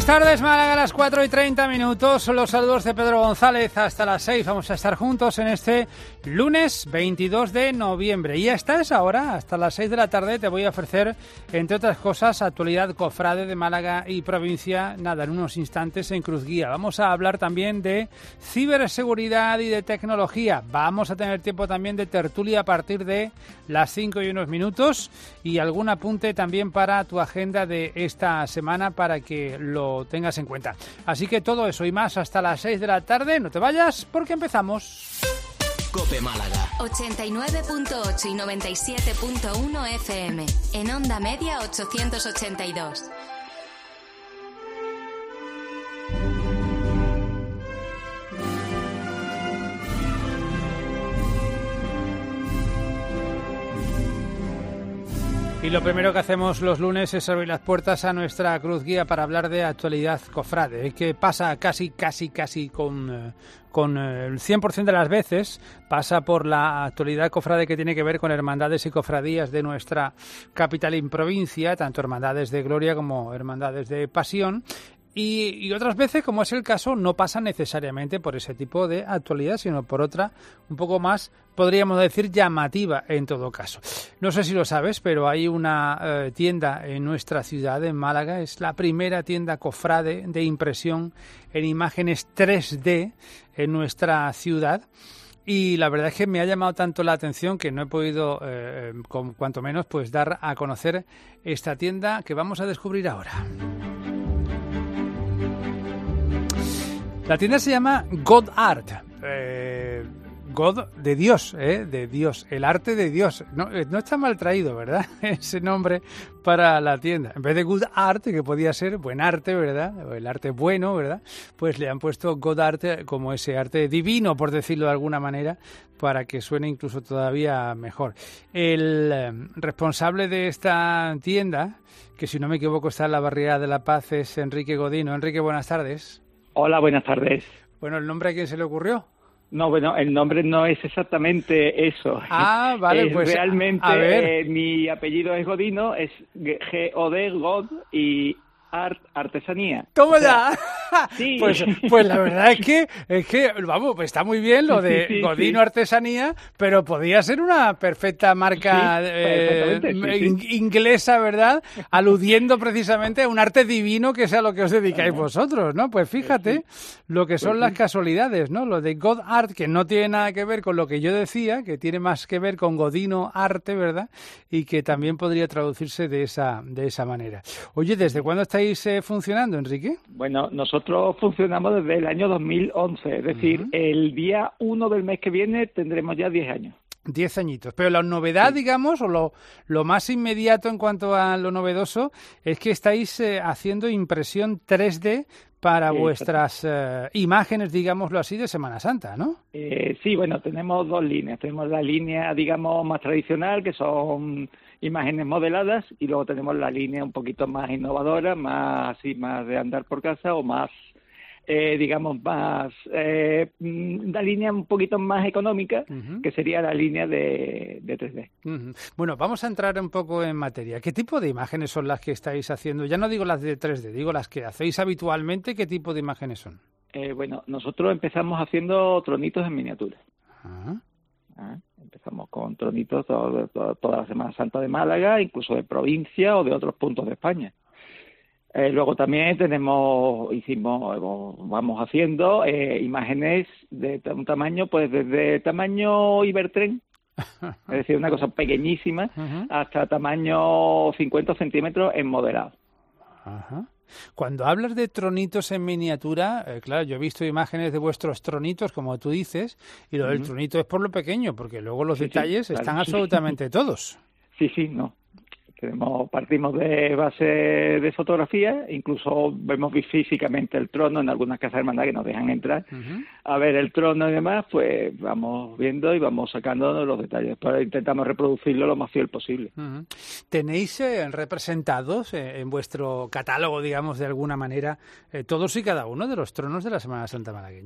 Buenas tardes, Málaga, a las 4:30. Los saludos de Pedro González hasta las 6. Vamos a estar juntos en este lunes 22 de noviembre. Y hasta esa hora, hasta las 6 de la tarde, te voy a ofrecer, entre otras cosas, actualidad cofrade de Málaga y provincia. Nada, en unos instantes en Cruz Guía. Vamos a hablar también de ciberseguridad y de tecnología. Vamos a tener tiempo también de tertulia a partir de las 5:01 y algún apunte también para tu agenda de esta semana para que lo tengas en cuenta. Así que todo eso y más hasta las 6 de la tarde. No te vayas porque empezamos. COPE Málaga 89.8 y 97.1 FM. En onda media 882. Y lo primero que hacemos los lunes es abrir las puertas a nuestra Cruz Guía para hablar de actualidad cofrade, que pasa casi con el 100% de las veces, pasa por la actualidad cofrade que tiene que ver con hermandades y cofradías de nuestra capital y provincia, tanto hermandades de gloria como hermandades de pasión. Y otras veces, como es el caso, no pasa necesariamente por ese tipo de actualidad, sino por otra, un poco más, podríamos decir, llamativa en todo caso. No sé si lo sabes, pero hay una tienda en nuestra ciudad, en Málaga. Es la primera tienda cofrade de impresión en imágenes 3D en nuestra ciudad. Y la verdad es que me ha llamado tanto la atención que no he podido, cuanto menos, pues dar a conocer esta tienda que vamos a descubrir ahora. La tienda se llama God Art, God de Dios, el arte de Dios. No está mal traído, ¿verdad? Ese nombre para la tienda. En vez de Good Art, que podía ser buen arte, ¿verdad? O el arte bueno, ¿verdad? Pues le han puesto God Art como ese arte divino, por decirlo de alguna manera, para que suene incluso todavía mejor. El responsable de esta tienda, que si no me equivoco está en la Barriada de la Paz, es Enrique Godino. Enrique, buenas tardes. Hola, buenas tardes. Bueno, ¿el nombre a quién se le ocurrió? No, bueno, el nombre no es exactamente eso. Ah, vale, pues realmente a ver. Mi apellido es Godino, es G-O-D, God, y Art, artesanía. ¡Toma ya! Sí. Pues la verdad es que vamos, pues está muy bien lo de sí, Godino Artesanía, pero podría ser una perfecta marca inglesa, ¿verdad? Aludiendo precisamente a un arte divino que sea lo que os dedicáis vosotros, ¿no? Pues fíjate lo que son las casualidades, ¿no? Lo de God Art, que no tiene nada que ver con lo que yo decía, que tiene más que ver con Godino Arte, ¿verdad? Y que también podría traducirse de esa manera. Oye, ¿desde cuándo estáis funcionando, Enrique? Bueno, nosotros funcionamos desde el año 2011, es decir, el día 1 del mes que viene tendremos ya 10 años. 10 añitos. Pero la novedad, digamos, o lo más inmediato en cuanto a lo novedoso, es que estáis haciendo impresión 3D para vuestras imágenes, digámoslo así, de Semana Santa, ¿no? Sí, bueno, tenemos dos líneas. Tenemos la línea, digamos, más tradicional, que son imágenes modeladas, y luego tenemos la línea un poquito más innovadora, más de andar por casa, o más, la línea un poquito más económica, que sería la línea de 3D. Bueno, vamos a entrar un poco en materia. ¿Qué tipo de imágenes son las que estáis haciendo? Ya no digo las de 3D, digo las que hacéis habitualmente. ¿Qué tipo de imágenes son? Bueno, nosotros empezamos haciendo tronitos en miniatura. Empezamos con tronitos toda la Semana Santa de Málaga, incluso de provincia o de otros puntos de España. Luego también vamos haciendo imágenes de un tamaño, pues desde tamaño Ibertren, es decir, una cosa pequeñísima, hasta tamaño 50 centímetros en modelado. Ajá. Cuando hablas de tronitos en miniatura, claro, yo he visto imágenes de vuestros tronitos, como tú dices, y lo del tronito es por lo pequeño, porque luego los detalles están absolutamente todos. Sí, no. Partimos de base de fotografía, incluso vemos físicamente el trono en algunas casas de hermandad que nos dejan entrar a ver el trono y demás, pues vamos viendo y vamos sacando los detalles, pero intentamos reproducirlo lo más fiel posible. ¿Tenéis representados en vuestro catálogo, digamos, de alguna manera, todos y cada uno de los tronos de la Semana Santa malagueña?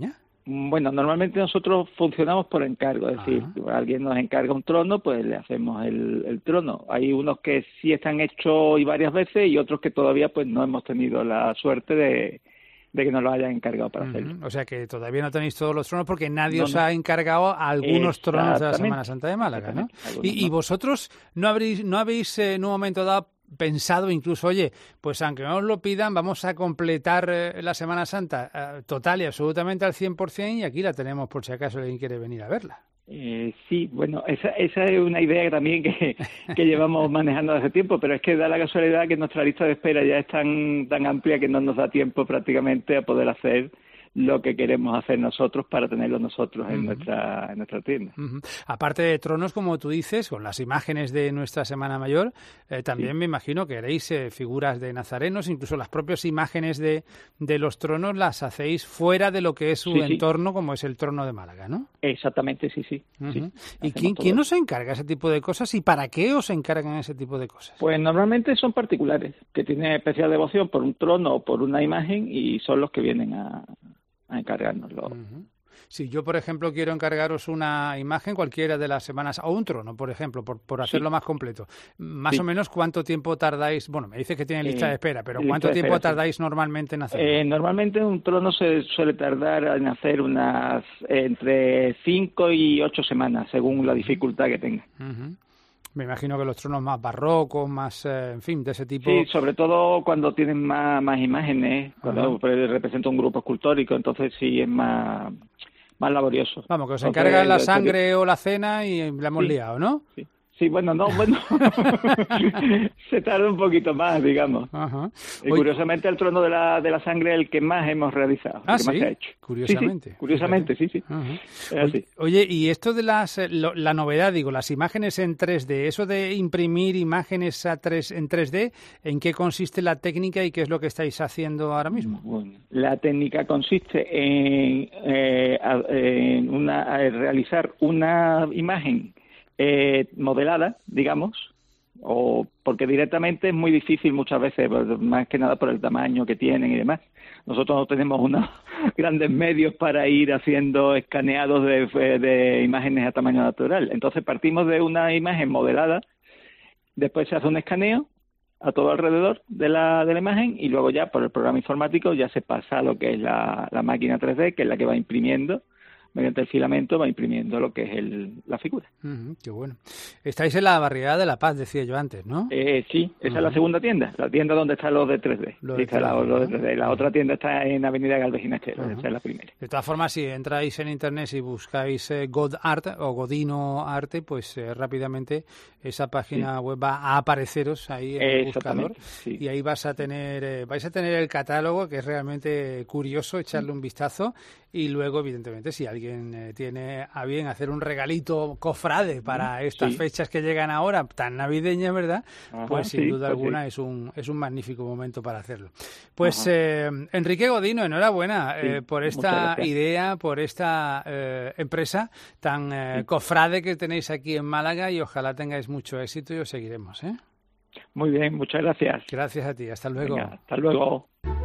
Bueno, normalmente nosotros funcionamos por encargo, es decir, si alguien nos encarga un trono, pues le hacemos el trono. Hay unos que sí están hechos y varias veces y otros que todavía pues no hemos tenido la suerte de que nos lo hayan encargado para hacerlo. O sea que todavía no tenéis todos los tronos porque nadie os ha encargado algunos tronos de la Semana Santa de Málaga, ¿no? Y vosotros no habéis en un momento dado pensado incluso, oye, pues aunque no os lo pidan, vamos a completar la Semana Santa total y absolutamente al 100% y aquí la tenemos por si acaso alguien quiere venir a verla. Sí, bueno, esa es una idea también que llevamos manejando hace tiempo, pero es que da la casualidad que nuestra lista de espera ya es tan amplia que no nos da tiempo prácticamente a poder hacer lo que queremos hacer nosotros para tenerlo nosotros en nuestra tienda. Aparte de tronos, como tú dices, con las imágenes de nuestra Semana Mayor, también me imagino que haréis figuras de nazarenos, incluso las propias imágenes de los tronos las hacéis fuera de lo que es su entorno, como es el trono de Málaga, ¿no? Exactamente, sí. ¿Y quién os encarga ese tipo de cosas y para qué os encargan ese tipo de cosas? Pues normalmente son particulares, que tienen especial devoción por un trono o por una imagen y son los que vienen a encargárnoslo. Si yo, por ejemplo, quiero encargaros una imagen cualquiera de las semanas, o un trono, por ejemplo, por hacerlo más completo, más o menos ¿cuánto tiempo tardáis? Bueno, me dices que tiene lista de espera, pero ¿cuánto tiempo tardáis normalmente en hacerlo? Normalmente un trono se suele tardar en hacer unas entre 5 y 8 semanas, según la dificultad que tenga. Me imagino que los tronos más barrocos, más, en fin, de ese tipo. Sí, sobre todo cuando tienen más imágenes, cuando representa un grupo escultórico, entonces sí es más laborioso. Vamos, que os encargan la sangre o la cena y la hemos liado, ¿no? Sí, bueno, se tarda un poquito más, digamos. Y curiosamente el trono de la sangre es el que más hemos realizado, el que más se ha hecho. Curiosamente. Curiosamente, sí. Es así. Oye, y esto de la novedad, digo, las imágenes en 3D, eso de imprimir imágenes en 3D, ¿en qué consiste la técnica y qué es lo que estáis haciendo ahora mismo? Bueno, la técnica consiste en realizar una imagen modelada, digamos, o porque directamente es muy difícil muchas veces, más que nada por el tamaño que tienen y demás. Nosotros no tenemos unos grandes medios para ir haciendo escaneados de imágenes a tamaño natural. Entonces partimos de una imagen modelada, después se hace un escaneo a todo alrededor de la imagen y luego ya por el programa informático ya se pasa a lo que es la máquina 3D, que es la que va imprimiendo. Mediante el filamento va imprimiendo lo que es la figura. Qué bueno. Estáis en la barriada de La Paz, decía yo antes, ¿no? Sí, esa es la segunda tienda. La tienda donde están los de 3D. Los de 3D. La otra tienda está en Avenida Galvez Ginastero, esa es la primera. De todas formas, si entráis en internet y buscáis God Art o Godino Arte, pues rápidamente esa página web va a apareceros ahí en el buscador y ahí vais a tener el catálogo, que es realmente curioso, echarle un vistazo y luego, evidentemente, si alguien tiene a bien hacer un regalito cofrade para estas fechas que llegan ahora, tan navideñas, ¿verdad? Pues sin duda alguna es un magnífico momento para hacerlo. Pues Enrique Godino, enhorabuena por esta idea, por esta empresa tan cofrade que tenéis aquí en Málaga y ojalá tengáis mucho éxito y os seguiremos, ¿eh? Muy bien, muchas gracias. Gracias a ti, hasta luego. Venga, hasta luego.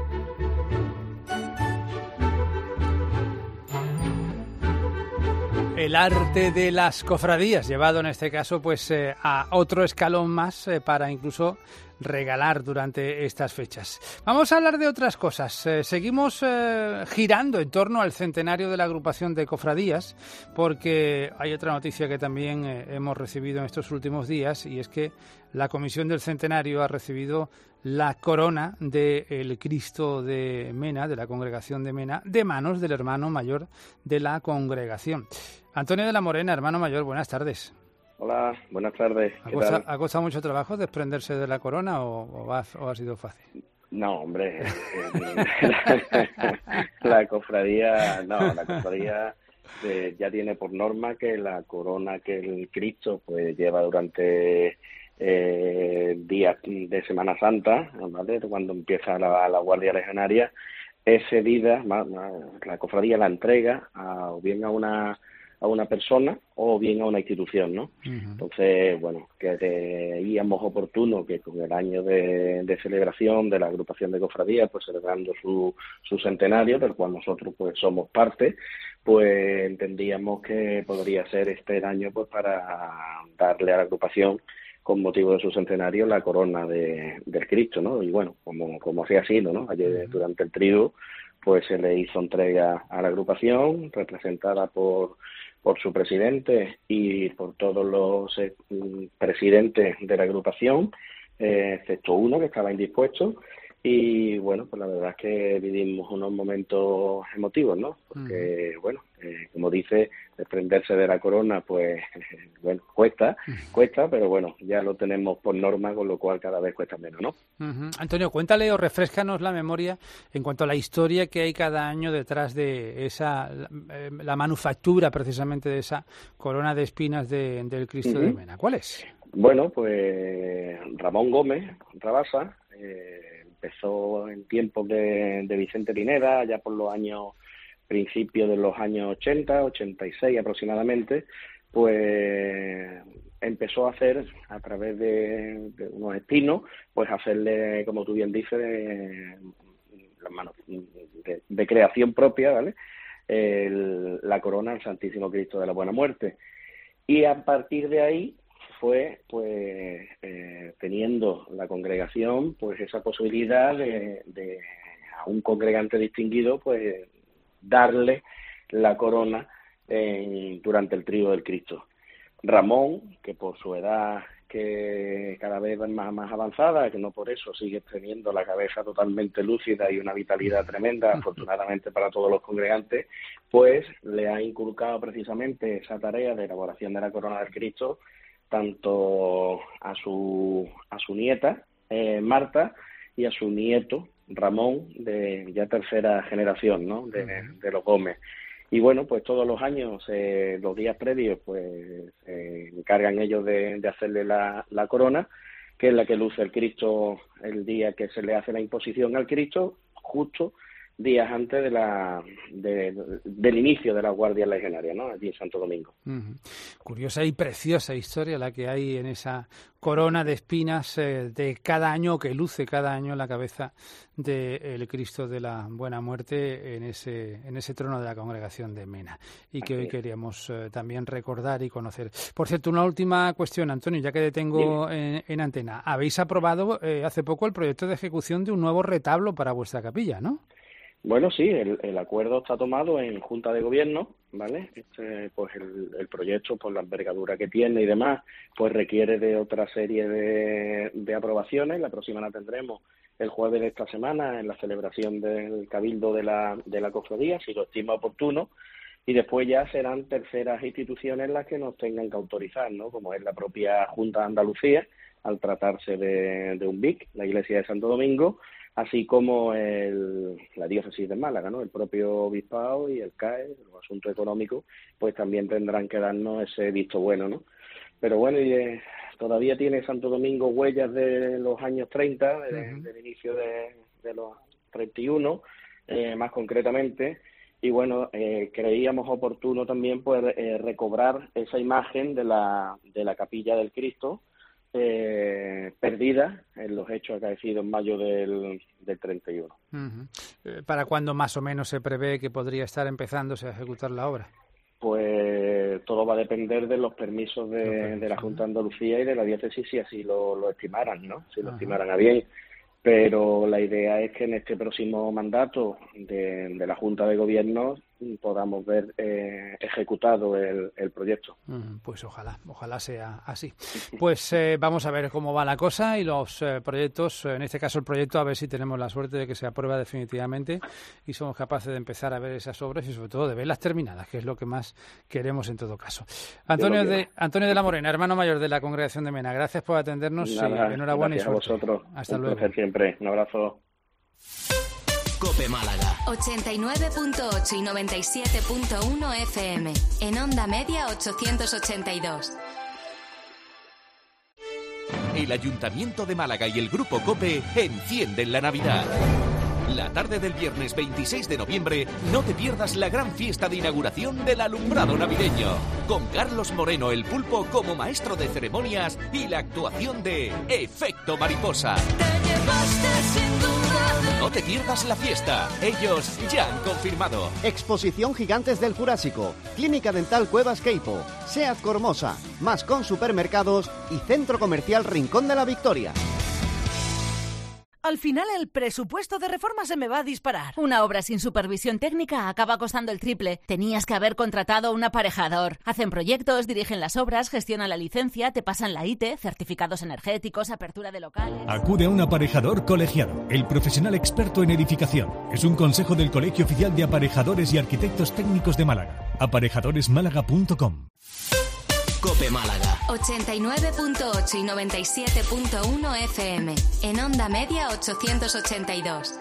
El arte de las cofradías, llevado en este caso pues a otro escalón más para incluso regalar durante estas fechas. Vamos a hablar de otras cosas. Seguimos girando en torno al centenario de la agrupación de cofradías, porque hay otra noticia que también hemos recibido en estos últimos días, y es que la Comisión del Centenario ha recibido la corona del Cristo de Mena, de la Congregación de Mena, de manos del hermano mayor de la congregación. Antonio de la Morena, hermano mayor, buenas tardes. Hola, buenas tardes. ¿Ha costado mucho trabajo desprenderse de la corona o ha sido fácil? No, hombre, la cofradía ya tiene por norma que la corona que el Cristo pues lleva durante días de Semana Santa, ¿vale? Cuando empieza la Guardia Legionaria, es cedida, la cofradía la entrega o bien a a una persona o bien a una institución, ¿no? Uh-huh. Entonces, bueno, que veíamos oportuno que con el año de celebración de la agrupación de cofradías, pues celebrando su centenario, del cual nosotros pues somos parte, pues entendíamos que podría ser este el año pues para darle a la agrupación, con motivo de su centenario, la corona del Cristo, ¿no? Y bueno, como así ha sido, ¿no? Ayer durante el trío pues se le hizo entrega a la agrupación, representada por su presidente y por todos los presidentes de la agrupación, excepto uno que estaba indispuesto. Y bueno, pues la verdad es que vivimos unos momentos emotivos, ¿no? Porque, bueno, como dice, desprenderse de la corona, pues, bueno, cuesta, pero bueno, ya lo tenemos por norma, con lo cual cada vez cuesta menos, ¿no? Uh-huh. Antonio, cuéntale o refréscanos la memoria en cuanto a la historia que hay cada año detrás de esa, la manufactura precisamente de esa corona de espinas del Cristo de Mena. ¿Cuál es? Bueno, pues Ramón Gómez Rabasa, empezó en tiempos de Vicente Pineda, ya por los principios de los años 80, 86 aproximadamente, pues empezó a hacer, a través de unos espinos, pues hacerle, como tú bien dices, de creación propia, ¿vale? La corona al Santísimo Cristo de la Buena Muerte. Y a partir de ahí fue pues teniendo la congregación pues esa posibilidad de a un congregante distinguido pues darle la corona durante el trío del Cristo. Ramón, que por su edad que cada vez es más avanzada, que no por eso sigue teniendo la cabeza totalmente lúcida y una vitalidad tremenda, afortunadamente para todos los congregantes, pues le ha inculcado precisamente esa tarea de elaboración de la corona del Cristo tanto a su nieta, Marta, y a su nieto, Ramón, de ya tercera generación, ¿no? De los Gómez. Y bueno, pues todos los años, los días previos, pues se encargan ellos de hacerle la corona, que es la que luce el Cristo el día que se le hace la imposición al Cristo, justo días antes del inicio de la Guardia Legionaria, ¿no? Allí en Santo Domingo. Uh-huh. Curiosa y preciosa historia la que hay en esa corona de espinas de cada año, que luce cada año la cabeza del Cristo de la Buena Muerte en ese trono de la congregación de Mena, y que hoy queríamos también recordar y conocer. Por cierto, una última cuestión, Antonio, ya que te tengo en antena. Habéis aprobado hace poco el proyecto de ejecución de un nuevo retablo para vuestra capilla, ¿no? Bueno, sí, el acuerdo está tomado en Junta de Gobierno, ¿vale? Pues el proyecto, por la envergadura que tiene y demás, pues requiere de otra serie de aprobaciones. La próxima la tendremos el jueves de esta semana en la celebración del Cabildo de la Cofradía, si lo estima oportuno, y después ya serán terceras instituciones las que nos tengan que autorizar, ¿no? Como es la propia Junta de Andalucía, al tratarse de un BIC, la Iglesia de Santo Domingo, así como la diócesis de Málaga, ¿no? El propio obispado y el CAE, los asuntos económicos, pues también tendrán que darnos ese visto bueno, ¿no? Pero bueno, todavía tiene Santo Domingo huellas de los años 30, del inicio de los 31, más concretamente, y bueno, creíamos oportuno también pues recobrar esa imagen de la Capilla del Cristo, perdida en los hechos acaecidos en mayo del 31. Uh-huh. ¿Para cuándo más o menos se prevé que podría estar empezándose a ejecutar la obra? Pues todo va a depender de los permisos de la Junta de Andalucía y de la diócesis, si así lo estimaran, ¿no? Si lo estimaran a bien. Pero la idea es que en este próximo mandato de la Junta de Gobierno podamos ver ejecutado el proyecto. Pues ojalá sea así. Pues vamos a ver cómo va la cosa y los proyectos, en este caso el proyecto, a ver si tenemos la suerte de que se aprueba definitivamente y somos capaces de empezar a ver esas obras y sobre todo de verlas terminadas, que es lo que más queremos en todo caso. Antonio de la Morena, hermano mayor de la Congregación de Mena, gracias por atendernos. Nada, y enhorabuena y suerte. A vosotros. Hasta luego. Siempre. Un abrazo. COPE Málaga. 89.8 y 97.1 FM. En onda media 882. El Ayuntamiento de Málaga y el Grupo COPE encienden la Navidad. La tarde del viernes 26 de noviembre, no te pierdas la gran fiesta de inauguración del alumbrado navideño, con Carlos Moreno el Pulpo como maestro de ceremonias y la actuación de Efecto Mariposa. No te pierdas la fiesta, ellos ya han confirmado. Exposición Gigantes del Jurásico, Clínica Dental Cuevas Queipo, SEAT Cormosa, Mascón Supermercados y Centro Comercial Rincón de la Victoria. Al final el presupuesto de reforma se me va a disparar. Una obra sin supervisión técnica acaba costando el triple. Tenías que haber contratado un aparejador. Hacen proyectos, dirigen las obras, gestionan la licencia, te pasan la IT, certificados energéticos, apertura de locales... Acude a un aparejador colegiado, el profesional experto en edificación. Es un consejo del Colegio Oficial de Aparejadores y Arquitectos Técnicos de Málaga. Aparejadoresmálaga.com. Cope Málaga. 89.8 y 97.1 FM. En onda media 882.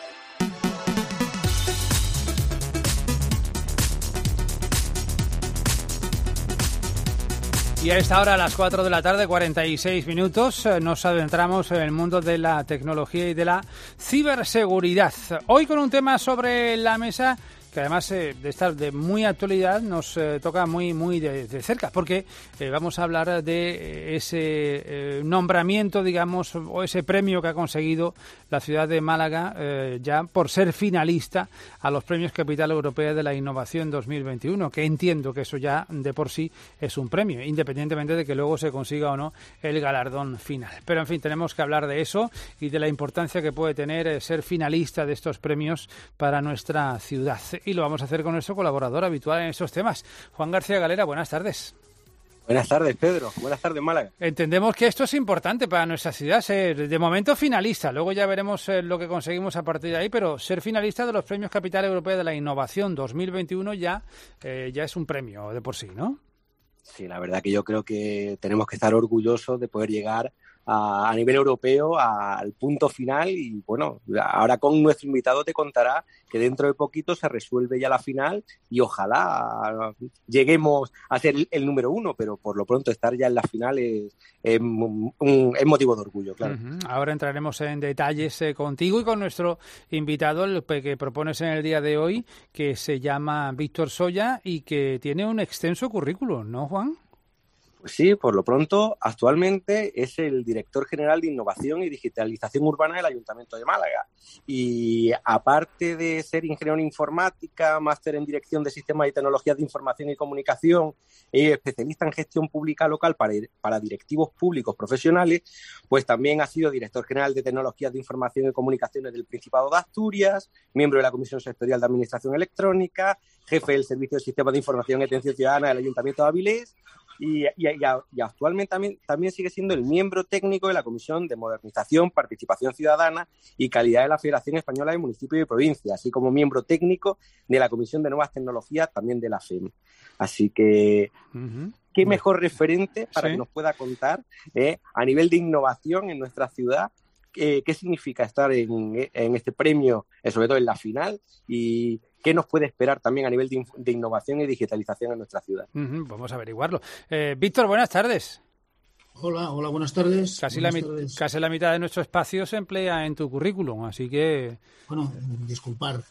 Y a esta hora, a las 4 de la tarde, 46 minutos, nos adentramos en el mundo de la tecnología y de la ciberseguridad. Hoy con un tema sobre la mesa que además de estar de muy actualidad nos toca muy de cerca, porque vamos a hablar de ese nombramiento, digamos, o ese premio que ha conseguido la ciudad de Málaga ya por ser finalista a los premios Capital Europea de la Innovación 2021, que entiendo que eso ya de por sí es un premio, independientemente de que luego se consiga o no el galardón final. Pero en fin, tenemos que hablar de eso y de la importancia que puede tener ser finalista de estos premios para nuestra ciudad. Y lo vamos a hacer con nuestro colaborador habitual en estos temas. Juan García Galera, buenas tardes. Buenas tardes, Pedro. Buenas tardes, Málaga. Entendemos que esto es importante para nuestra ciudad, ser de momento finalista. Luego ya veremos lo que conseguimos a partir de ahí, pero ser finalista de los Premios Capital Europea de la Innovación 2021 ya es un premio de por sí, ¿no? Sí, la verdad que yo creo que tenemos que estar orgullosos de poder llegar a nivel europeo al punto final y bueno, ahora con nuestro invitado te contará que dentro de poquito se resuelve ya la final y ojalá lleguemos a ser el número uno, pero por lo pronto estar ya en la final es motivo de orgullo, claro. Ahora entraremos en detalles contigo y con nuestro invitado, el que propones en el día de hoy, que se llama Víctor Soya y que tiene un extenso currículum, ¿no, Juan? Pues sí, por lo pronto, actualmente es el director general de Innovación y Digitalización Urbana del Ayuntamiento de Málaga. Y aparte de ser ingeniero en informática, máster en Dirección de Sistemas y Tecnologías de Información y Comunicación y especialista en gestión pública local para directivos públicos profesionales, pues también ha sido director general de Tecnologías de Información y Comunicaciones del Principado de Asturias, miembro de la Comisión Sectorial de Administración Electrónica, jefe del Servicio de Sistemas de Información y Atención Ciudadana del Ayuntamiento de Avilés, y actualmente también sigue siendo el miembro técnico de la Comisión de Modernización, Participación Ciudadana y Calidad de la Federación Española de Municipios y Provincias, así como miembro técnico de la Comisión de Nuevas Tecnologías, también de la FEM. Así que, ¿qué mejor referente para que nos pueda contar a nivel de innovación en nuestra ciudad? ¿Qué significa estar en este premio, sobre todo en la final? Y ¿qué nos puede esperar también a nivel de innovación y digitalización en nuestra ciudad? Vamos a averiguarlo. Víctor, buenas tardes. Hola, buenas tardes. Casi la mitad de nuestro espacio se emplea en tu currículum, así que... Bueno, disculpar.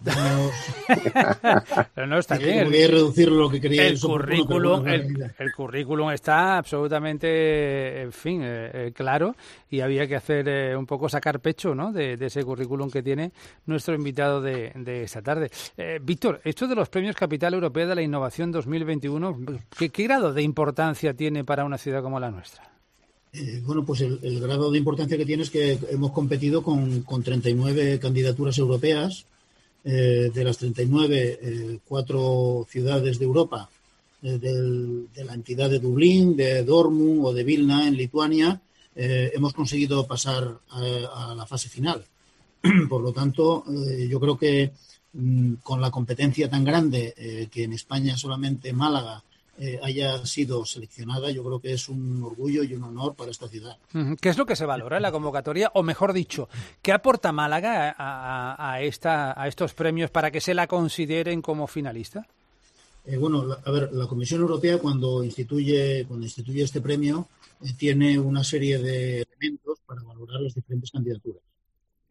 Pero no está bien. Voy a reducir lo que quería. El currículum está absolutamente, en fin, claro, y había que hacer un poco sacar pecho, ¿no?, de ese currículum que tiene nuestro invitado de esta tarde. Víctor, esto de los Premios Capital Europea de la Innovación 2021, ¿qué grado de importancia tiene para una ciudad como la nuestra? Bueno, pues el grado de importancia que tiene es que hemos competido con 39 candidaturas europeas. De las 39, 4 ciudades de Europa, de la entidad de Dublín, de Dortmund o de Vilna, en Lituania, hemos conseguido pasar a la fase final. Por lo tanto, yo creo que con la competencia tan grande que en España solamente Málaga haya sido seleccionada, yo creo que es un orgullo y un honor para esta ciudad. ¿Qué es lo que se valora en la convocatoria? O mejor dicho, ¿qué aporta Málaga a estos premios para que se la consideren como finalista? La Comisión Europea cuando instituye este premio tiene una serie de elementos para valorar las diferentes candidaturas.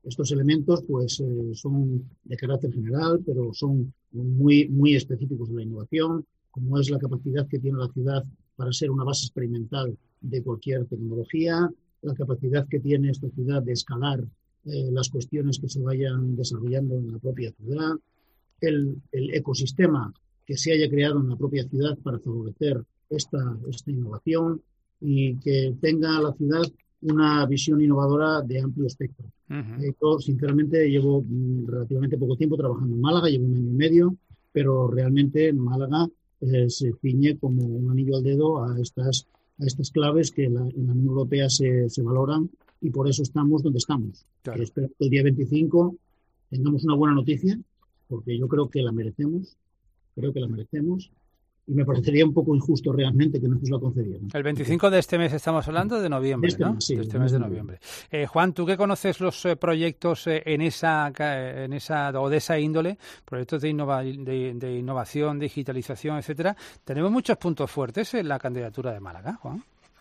Estos elementos pues son de carácter general, pero son muy, muy específicos de la innovación, como es la capacidad que tiene la ciudad para ser una base experimental de cualquier tecnología, la capacidad que tiene esta ciudad de escalar las cuestiones que se vayan desarrollando en la propia ciudad, el ecosistema que se haya creado en la propia ciudad para favorecer esta innovación y que tenga la ciudad una visión innovadora de amplio espectro. Yo, sinceramente, llevo relativamente poco tiempo trabajando en Málaga, llevo 1 año y medio, pero realmente Málaga se ciñe como un anillo al dedo a estas claves que en la Unión Europea se valoran, y por eso estamos donde estamos. Claro. Espero que el día 25 tengamos una buena noticia, porque yo creo que la merecemos, y me parecería un poco injusto realmente que no nos la concedieran. El 25 de este mes estamos hablando, de noviembre, ¿no? Sí, de este mes de noviembre. Juan, tú que conoces los proyectos en esa o de esa índole, proyectos de innovación, digitalización, etcétera, tenemos muchos puntos fuertes en la candidatura de Málaga, Juan.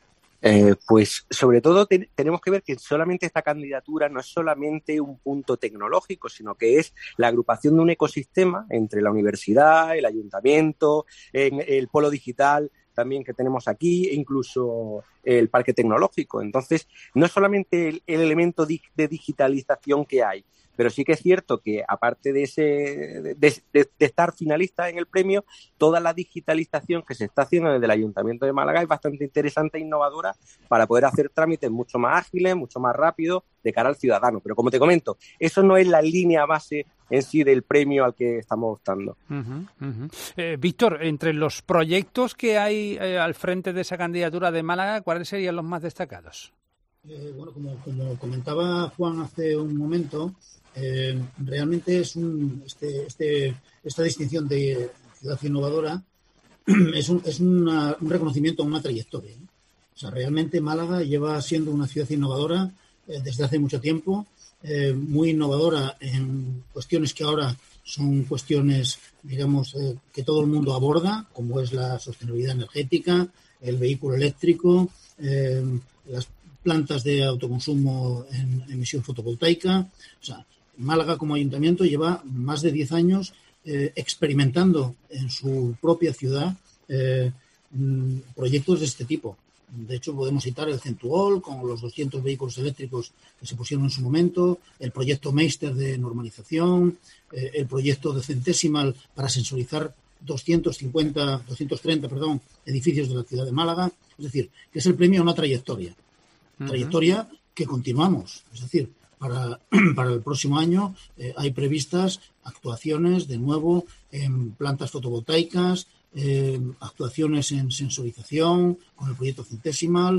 Pues sobre todo tenemos que ver que solamente esta candidatura no es solamente un punto tecnológico, sino que es la agrupación de un ecosistema entre la universidad, el ayuntamiento, el polo digital también que tenemos aquí, e incluso el parque tecnológico. Entonces, no es solamente el elemento de digitalización que hay, pero sí que es cierto que, aparte de estar finalista en el premio, toda la digitalización que se está haciendo desde el Ayuntamiento de Málaga es bastante interesante e innovadora para poder hacer trámites mucho más ágiles, mucho más rápidos de cara al ciudadano. Pero, como te comento, eso no es la línea base en sí del premio al que estamos optando. Víctor, entre los proyectos que hay al frente de esa candidatura de Málaga, ¿cuáles serían los más destacados? Bueno, como comentaba Juan hace un momento, realmente es esta distinción de ciudad innovadora es un reconocimiento a una trayectoria, ¿no? O sea, realmente Málaga lleva siendo una ciudad innovadora desde hace mucho tiempo, muy innovadora en cuestiones que ahora son cuestiones, digamos, que todo el mundo aborda, como es la sostenibilidad energética, el vehículo eléctrico, las plantas de autoconsumo en emisión fotovoltaica. O sea, Málaga como ayuntamiento lleva más de 10 años experimentando en su propia ciudad proyectos de este tipo. De hecho, podemos citar el Centuol con los 200 vehículos eléctricos que se pusieron en su momento, el proyecto Meister de normalización, el proyecto de Centesimal para sensorizar 230 edificios de la ciudad de Málaga. Es decir, que es el premio a una trayectoria. Trayectoria que continuamos. Es decir, para el próximo año hay previstas actuaciones de nuevo en plantas fotovoltaicas, actuaciones en sensorización con el proyecto Centesimal,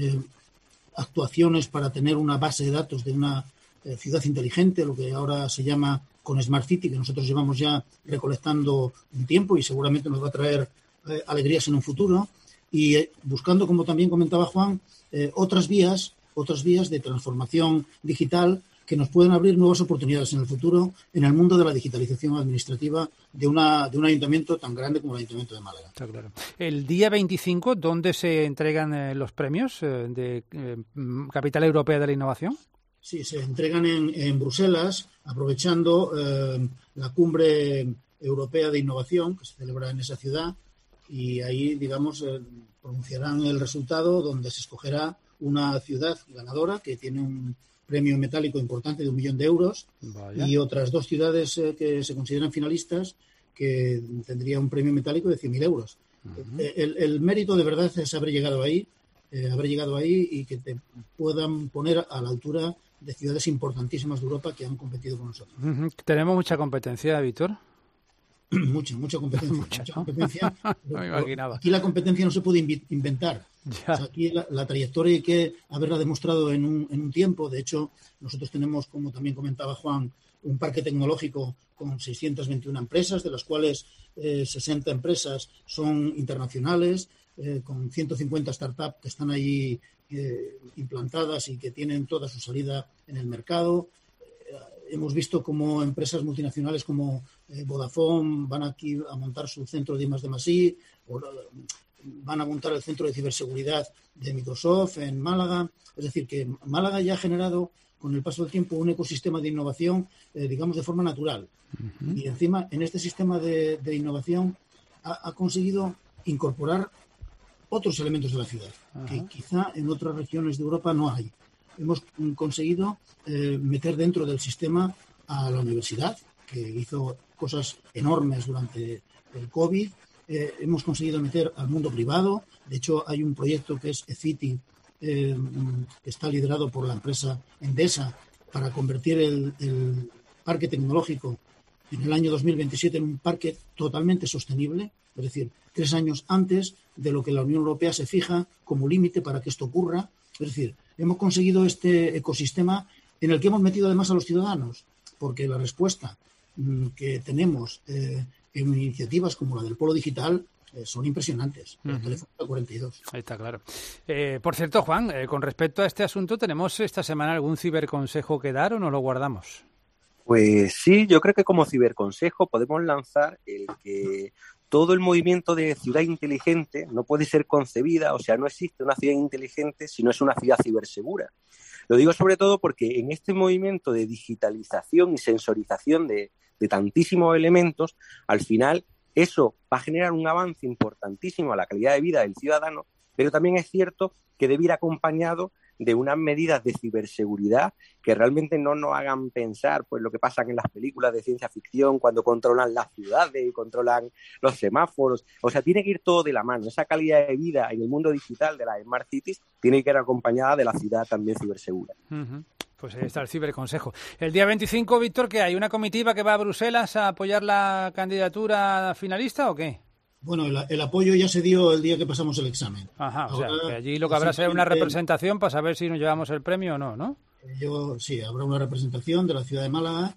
actuaciones para tener una base de datos de una ciudad inteligente, lo que ahora se llama con Smart City, que nosotros llevamos ya recolectando un tiempo y seguramente nos va a traer alegrías en un futuro, y buscando, como también comentaba Juan, otras vías de transformación digital que nos pueden abrir nuevas oportunidades en el futuro en el mundo de la digitalización administrativa de un ayuntamiento tan grande como el Ayuntamiento de Málaga. Está claro. El día 25, ¿dónde se entregan los premios de Capital Europea de la Innovación? Sí, se entregan en Bruselas, aprovechando la Cumbre Europea de Innovación que se celebra en esa ciudad, y ahí, digamos, pronunciarán el resultado, donde se escogerá una ciudad ganadora que tiene un premio metálico importante de 1 millón de euros. Vaya. Y otras 2 ciudades que se consideran finalistas que tendría un premio metálico de 100.000 euros. Uh-huh. El mérito de verdad es haber llegado ahí y que te puedan poner a la altura de ciudades importantísimas de Europa que han competido con nosotros. Uh-huh. ¿Tenemos mucha competencia, Víctor? Mucha competencia. Mucha competencia. Me imaginaba. Aquí la competencia no se puede inventar. O sea, aquí la trayectoria hay que haberla demostrado en un tiempo. De hecho, nosotros tenemos, como también comentaba Juan, un parque tecnológico con 621 empresas, de las cuales 60 empresas son internacionales, con 150 startups que están allí implantadas y que tienen toda su salida en el mercado. Hemos visto cómo empresas multinacionales como Vodafone van aquí a montar su centro de I+D+I, o van a montar el centro de ciberseguridad de Microsoft en Málaga. Es decir, que Málaga ya ha generado con el paso del tiempo un ecosistema de innovación, digamos, de forma natural. Y encima, en este sistema de innovación ha conseguido incorporar otros elementos de la ciudad, que quizá en otras regiones de Europa no hay. Hemos conseguido meter dentro del sistema a la universidad, que hizo cosas enormes durante el COVID. Hemos conseguido meter al mundo privado. De hecho, hay un proyecto que es eCity, que está liderado por la empresa Endesa, para convertir el parque tecnológico en el año 2027 en un parque totalmente sostenible, es decir, 3 años antes de lo que la Unión Europea se fija como límite para que esto ocurra. Es decir, hemos conseguido este ecosistema en el que hemos metido además a los ciudadanos, porque la respuesta que tenemos en iniciativas como la del Polo Digital son impresionantes. El teléfono 42. Ahí está, claro. Por cierto, Juan, con respecto a este asunto, ¿tenemos esta semana algún ciberconsejo que dar o no lo guardamos? Pues sí, yo creo que como ciberconsejo podemos lanzar el que todo el movimiento de ciudad inteligente no puede ser concebida, o sea, no existe una ciudad inteligente si no es una ciudad cibersegura. Lo digo sobre todo porque en este movimiento de digitalización y sensorización de tantísimos elementos, al final eso va a generar un avance importantísimo a la calidad de vida del ciudadano, pero también es cierto que debe ir acompañado de unas medidas de ciberseguridad que realmente no nos hagan pensar pues lo que pasa en las películas de ciencia ficción cuando controlan las ciudades y controlan los semáforos. O sea, tiene que ir todo de la mano. Esa calidad de vida en el mundo digital de las Smart Cities tiene que ir acompañada de la ciudad también cibersegura. Pues ahí está el ciberconsejo. El día 25, Víctor, ¿qué hay? ¿Una comitiva que va a Bruselas a apoyar la candidatura finalista o qué? Bueno, el apoyo ya se dio el día que pasamos el examen. Ajá, ahora, o sea, que allí lo que habrá será una representación para saber si nos llevamos el premio o no, ¿no? Sí, habrá una representación de la ciudad de Málaga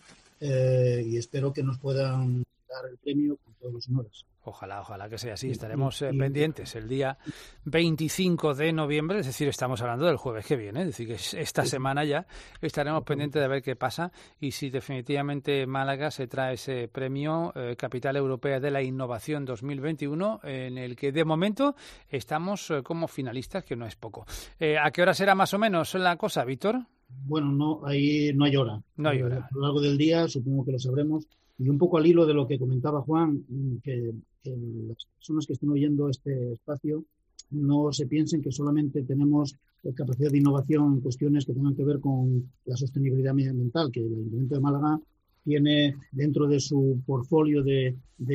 y espero que nos puedan dar el premio con todos los honores. Ojalá que sea así. Estaremos pendientes el día 25 de noviembre, es decir, estamos hablando del jueves que viene, es decir, que esta semana ya estaremos pendientes de ver qué pasa y si definitivamente Málaga se trae ese premio Capital Europea de la Innovación 2021, en el que de momento estamos como finalistas, que no es poco. ¿A qué hora será más o menos la cosa, Víctor? Bueno, ahí no hay hora. No hay hora. A lo largo del día supongo que lo sabremos. Y un poco al hilo de lo que comentaba Juan, que las personas que estén oyendo este espacio no se piensen que solamente tenemos capacidad de innovación en cuestiones que tengan que ver con la sostenibilidad medioambiental, que el Ayuntamiento de Málaga tiene dentro de su portfolio de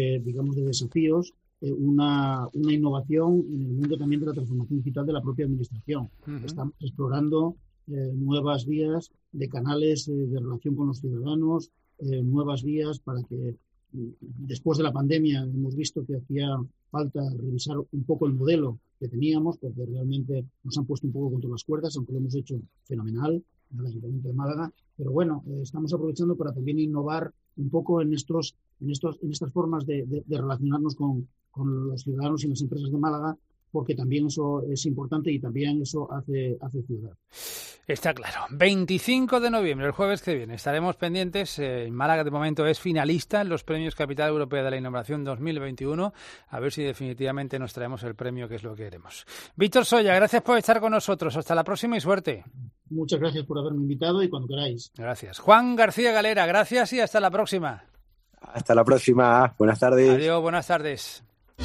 desafíos una innovación en el mundo también de la transformación digital de la propia administración. Estamos explorando nuevas vías de canales de relación con los ciudadanos, nuevas vías para que después de la pandemia hemos visto que hacía falta revisar un poco el modelo que teníamos porque realmente nos han puesto un poco contra las cuerdas, aunque lo hemos hecho fenomenal en el Ayuntamiento de Málaga, pero bueno, estamos aprovechando para también innovar un poco en estas formas de relacionarnos con los ciudadanos y las empresas de Málaga, porque también eso es importante y también eso hace ciudad. Está claro. 25 de noviembre, el jueves que viene, estaremos pendientes. Málaga de momento es finalista en los premios Capital Europea de la Innovación 2021. A ver si definitivamente nos traemos el premio, que es lo que queremos. Víctor Solla, gracias por estar con nosotros. Hasta la próxima y suerte. Muchas gracias por haberme invitado y cuando queráis. Gracias. Juan García Galera, gracias y hasta la próxima. Hasta la próxima. Buenas tardes. Adiós, buenas tardes.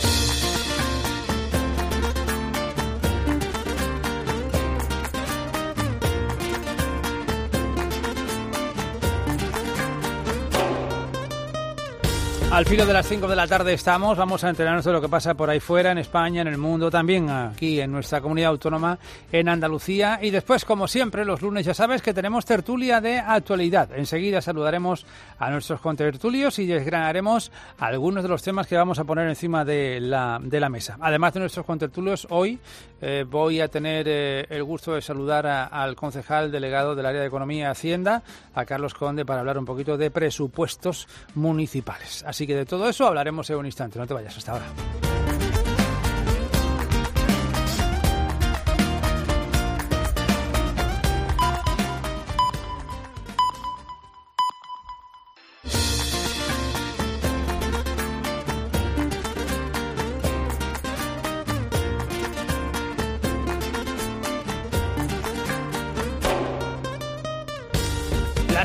Al filo de las 5 de la tarde estamos, vamos a enterarnos de lo que pasa por ahí fuera, en España, en el mundo, también aquí en nuestra comunidad autónoma, en Andalucía. Y después, como siempre, los lunes ya sabes que tenemos tertulia de actualidad. Enseguida saludaremos a nuestros contertulios y desgranaremos algunos de los temas que vamos a poner encima de la mesa. Además de nuestros contertulios, hoy voy a tener el gusto de saludar al concejal delegado del área de Economía y Hacienda, a Carlos Conde, para hablar un poquito de presupuestos municipales. Así que de todo eso hablaremos en un instante. No te vayas, hasta ahora.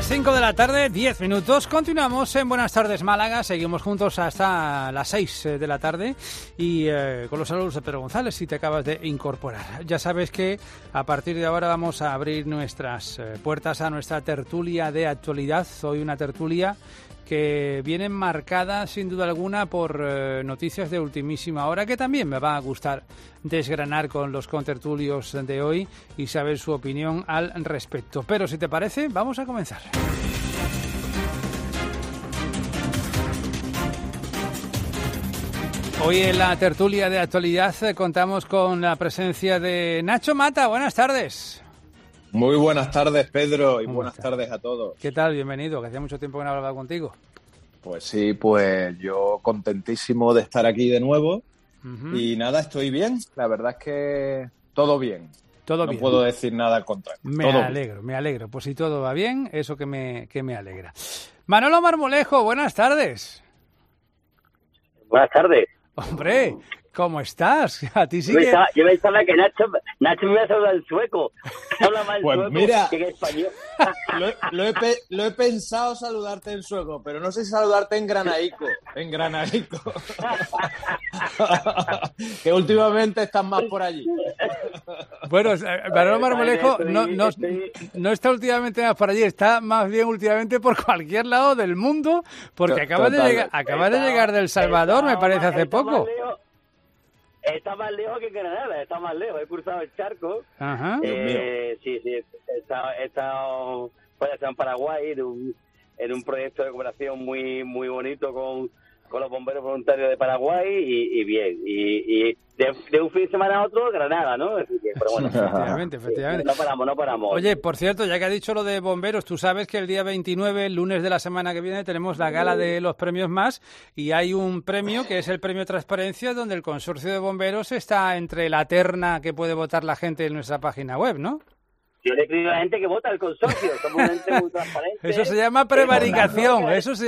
Las 5 de la tarde, 10 minutos. Continuamos en Buenas Tardes Málaga. Seguimos juntos hasta las 6 de la tarde y con los saludos de Pedro González, si te acabas de incorporar. Ya sabes que a partir de ahora vamos a abrir nuestras puertas a nuestra tertulia de actualidad. Hoy una tertulia que viene marcada sin duda alguna por noticias de ultimísima hora, que también me va a gustar desgranar con los contertulios de hoy y saber su opinión al respecto. Pero si te parece, vamos a comenzar. Hoy en la tertulia de actualidad contamos con la presencia de Nacho Mata. Buenas tardes. Muy buenas tardes, Pedro, y buenas tardes a todos. ¿Qué tal? Bienvenido, que hacía mucho tiempo que no hablaba contigo. Pues sí, pues yo contentísimo de estar aquí de nuevo. Y nada, estoy bien. La verdad es que todo bien. Todo bien. No puedo decir nada al contrario. Me alegro. Pues si todo va bien, eso que me alegra. Manolo Marmolejo, buenas tardes. Buenas tardes. Hombre, ¿cómo estás? A ti sí yo que... Yo pensaba que Nacho me iba a saludar en sueco. Habla más pues sueco mira, que en español. lo he pensado saludarte en sueco, pero no sé si saludarte en granaico. Que últimamente estás más por allí. Bueno, Manolo Marmolejo no está últimamente más por allí, está más bien últimamente por cualquier lado del mundo, porque acaba de llegar de El Salvador, me parece, hace poco. Está más lejos que Granada, está más lejos. He cruzado el charco. Ajá. Sí, he estado en Paraguay en un proyecto de cooperación muy muy bonito con los bomberos voluntarios de Paraguay y bien. Y de un fin de semana a otro, Granada, ¿no? Así que, pero bueno, efectivamente. No paramos. Oye, por cierto, ya que has dicho lo de bomberos, tú sabes que el día 29, el lunes de la semana que viene, tenemos la gala de los premios más y hay un premio que es el premio Transparencia, donde el consorcio de bomberos está entre la terna que puede votar la gente en nuestra página web, ¿no? Yo le pido a la gente que vota al consorcio, somos un ente muy transparente. Eso se llama prevaricación,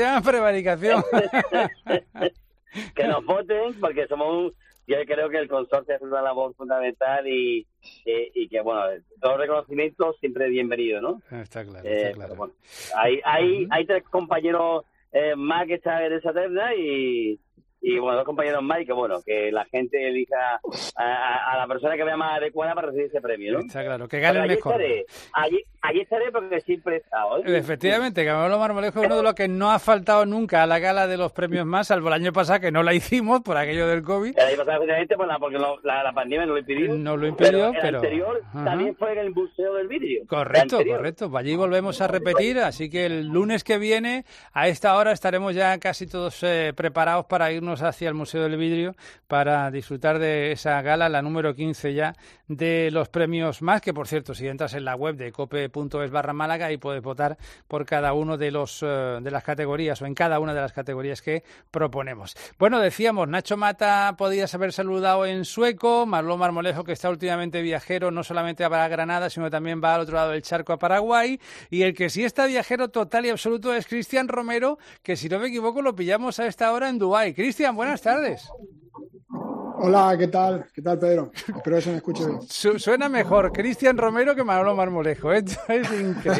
Que nos voten, porque yo creo que el consorcio es una labor fundamental y que, bueno, todo reconocimiento siempre bienvenido, ¿no? Está claro. Pero bueno, hay tres compañeros más que están en esa terna y bueno, dos compañeros más y que la gente elija a la persona que vea más adecuada para recibir ese premio, ¿no? Está claro, que gane el mejor. Allí estaré porque siempre he estado. Efectivamente, que Manolo Marmolejo es uno de los que no ha faltado nunca a la gala de los premios más, salvo el año pasado que no la hicimos por aquello del COVID. El año pasado, efectivamente, porque la pandemia nos lo impidió. No lo impidió, pero... El anterior también fue en el Museo del Vídeo. Correcto. Pues allí volvemos a repetir, así que el lunes que viene, a esta hora, estaremos ya casi todos preparados para irnos hacia el Museo del Vidrio para disfrutar de esa gala, la número 15 ya de los premios más, que por cierto, si entras en la web de cope.es/Málaga, ahí puedes votar por cada uno de las categorías o en cada una de las categorías que proponemos. Bueno, decíamos, Nacho Mata podías haber saludado en sueco, Manolo Marmolejo, que está últimamente viajero, no solamente va a Granada, sino también va al otro lado del charco a Paraguay, y el que sí está viajero total y absoluto es Cristian Romero, que si no me equivoco lo pillamos a esta hora en Dubái. Cristian, buenas tardes. Hola, ¿qué tal? ¿Qué tal, Pedro? Espero que se me escuche bien. Suena mejor Cristian Romero que Manolo Marmolejo. Esto es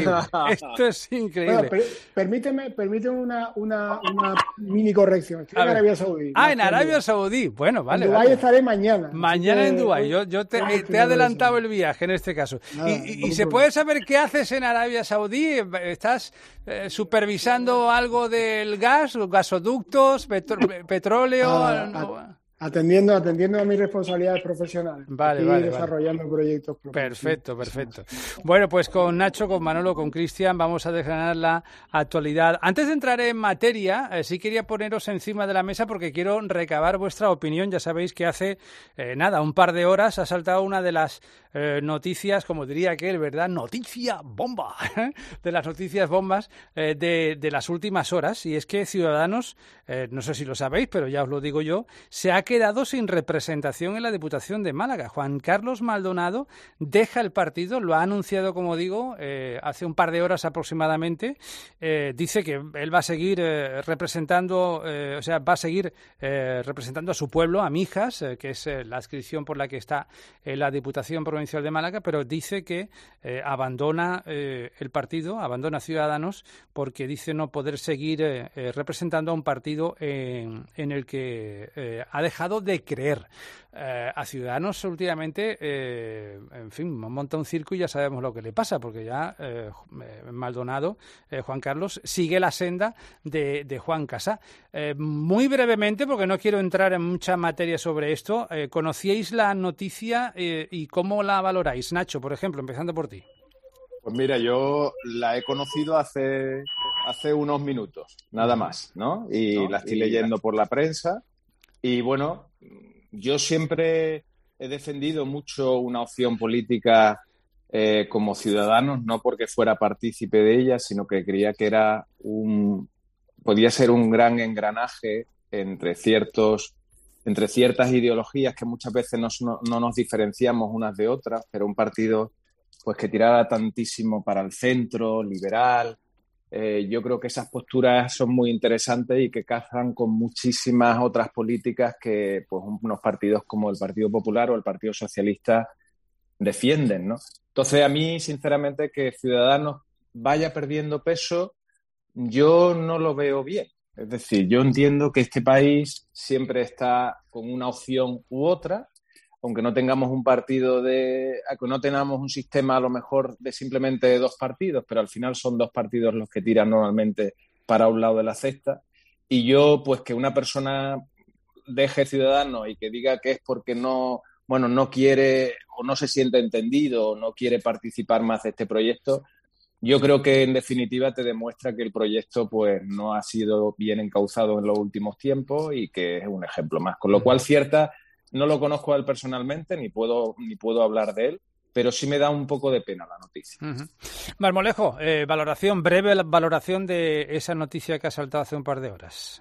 increíble. Bueno, permíteme una mini corrección. Estoy en Arabia Saudí. En Arabia Saudí. Bueno, vale. En Dubái estaré mañana. Mañana en Dubái. Yo te he adelantado el viaje en este caso. Nada, ¿Y se puede saber qué haces en Arabia Saudí? ¿Estás supervisando algo del gas, gasoductos, petróleo? Atendiendo a mis responsabilidades profesionales. Vale. Desarrollando proyectos propios. Perfecto. Bueno, pues con Nacho, con Manolo, con Cristian vamos a desgranar la actualidad. Antes de entrar en materia, sí quería poneros encima de la mesa porque quiero recabar vuestra opinión. Ya sabéis que hace un par de horas ha saltado una de las noticias, como diría aquel, ¿verdad? Noticia bomba, de las noticias bombas de las últimas horas. Y es que Ciudadanos, no sé si lo sabéis, pero ya os lo digo yo, se ha quedado sin representación en la Diputación de Málaga. Juan Carlos Maldonado deja el partido, lo ha anunciado, como digo, hace un par de horas aproximadamente. Dice que él va a seguir representando a su pueblo, a Mijas, que es la adscripción por la que está la Diputación Provincial de Málaga, pero dice que abandona el partido, abandona Ciudadanos, porque dice no poder seguir representando a un partido en el que ha dejado de creer. A Ciudadanos últimamente, en fin, monta un circo y ya sabemos lo que le pasa, porque ya Maldonado, Juan Carlos, sigue la senda de Juan Casá. Muy brevemente, porque no quiero entrar en mucha materia sobre esto, ¿conocíais la noticia y cómo la valoráis? Nacho, por ejemplo, empezando por ti. Pues mira, yo la he conocido hace unos minutos, nada más, ¿no? Y la estoy leyendo por la prensa. Y bueno, yo siempre he defendido mucho una opción política como Ciudadanos, no porque fuera partícipe de ella, sino que creía que podía ser un gran engranaje entre ciertas ideologías que muchas veces no nos diferenciamos unas de otras, pero un partido pues que tirara tantísimo para el centro, liberal. Yo creo que esas posturas son muy interesantes y que cazan con muchísimas otras políticas que pues unos partidos como el Partido Popular o el Partido Socialista defienden, ¿no? Entonces, a mí, sinceramente, que Ciudadanos vaya perdiendo peso, yo no lo veo bien. Es decir, yo entiendo que este país siempre está con una opción u otra, aunque no tengamos un partido aunque no tengamos un sistema a lo mejor de simplemente dos partidos, pero al final son dos partidos los que tiran normalmente para un lado de la cesta. Y yo, pues que una persona deje Ciudadanos y que diga que es porque no quiere o no se siente entendido o no quiere participar más de este proyecto, yo creo que en definitiva te demuestra que el proyecto pues no ha sido bien encauzado en los últimos tiempos y que es un ejemplo más. Con lo cual, no lo conozco a él personalmente, ni puedo hablar de él, pero sí me da un poco de pena la noticia. Marmolejo, breve valoración de esa noticia que ha saltado hace un par de horas.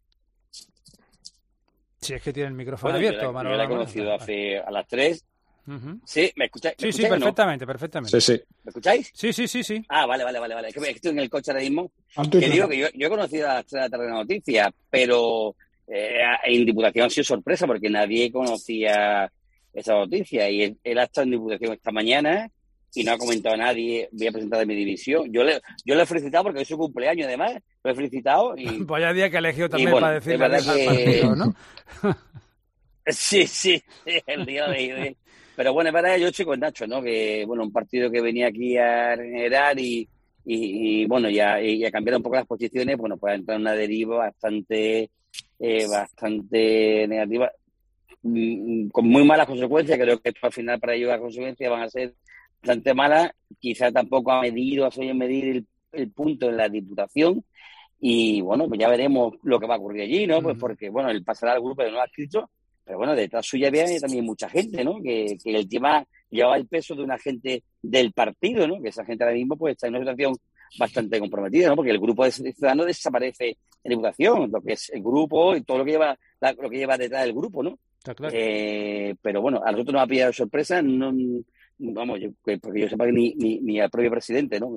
Si es que tiene el micrófono abierto. Yo la he conocido a las 3. Uh-huh. ¿Sí? ¿Me escucháis? Sí, perfectamente, ¿no? perfectamente. Sí. ¿Me escucháis? Sí. Ah, vale. Es que estoy en el coche ahora mismo. Que digo que yo he conocido a las 3 de la tarde la noticia, pero en Diputación ha sido sorpresa porque nadie conocía esa noticia y él ha estado en Diputación esta mañana y no ha comentado a nadie. Voy a presentar de mi división. Yo le he felicitado porque es su cumpleaños, además. Lo he felicitado y... Vaya día que elegido también para decirle al partido, ¿no? Sí, el día de hoy. Pero bueno, es verdad, yo estoy con Nacho, ¿no? Que, bueno, un partido que venía aquí a generar y bueno, ya a cambiar un poco las posiciones, bueno, pues ha entrado en una deriva bastante negativa, con muy malas consecuencias. Creo que al final para ellos las consecuencias van a ser bastante malas. Quizá tampoco ha sabido medir el punto en la Diputación y bueno, pues ya veremos lo que va a ocurrir allí, ¿no? Pues porque, bueno, él pasará al grupo de no adscritos, pero bueno, detrás suya había también mucha gente, ¿no? Que el tema llevaba el peso de una gente del partido, ¿no? Que esa gente ahora mismo pues está en una situación bastante comprometida, ¿no? Porque el grupo de Ciudadanos desaparece en Diputación, lo que es el grupo y todo lo que lleva detrás del grupo, ¿no? Está claro. Pero bueno, a nosotros nos ha pillado sorpresa, porque yo sepa que ni al propio presidente, ¿no?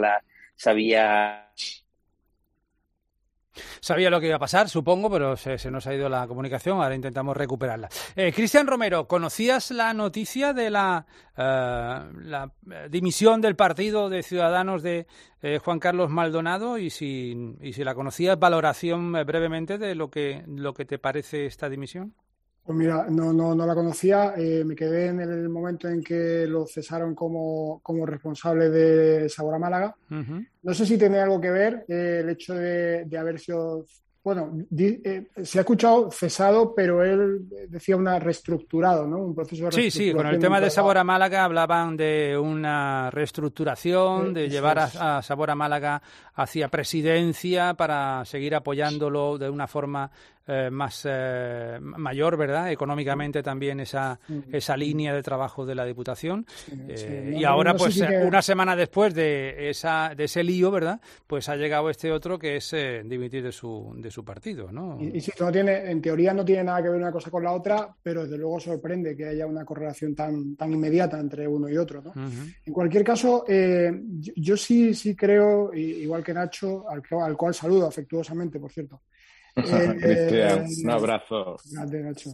Sabía lo que iba a pasar, supongo, pero se nos ha ido la comunicación, ahora intentamos recuperarla. Cristian Romero, ¿conocías la noticia de la dimisión del partido de Ciudadanos de Juan Carlos Maldonado? Y si la conocías, valoración brevemente de lo que te parece esta dimisión. Pues mira, no la conocía, me quedé en el momento en que lo cesaron como responsable de Sabor a Málaga. Uh-huh. No sé si tiene algo que ver el hecho de haber sido... Bueno, se ha escuchado cesado, pero él decía una reestructurado, ¿no? Un proceso de reestructuración. Sí, con el tema de Sabor a Málaga hablaban de una reestructuración, de llevar a Sabor a Málaga hacia presidencia para seguir apoyándolo de una forma más mayor, ¿verdad? Económicamente también esa línea de trabajo de la Diputación. Y ahora, pues, una semana después de ese lío, ¿verdad? Pues ha llegado este otro que es dimitir de su partido, ¿no? Y sí, en teoría no tiene nada que ver una cosa con la otra, pero desde luego sorprende que haya una correlación tan inmediata entre uno y otro, ¿no? En cualquier caso, yo sí creo, igual que Nacho, al cual saludo afectuosamente, por cierto. Cristian, un abrazo. Grande, Nacho.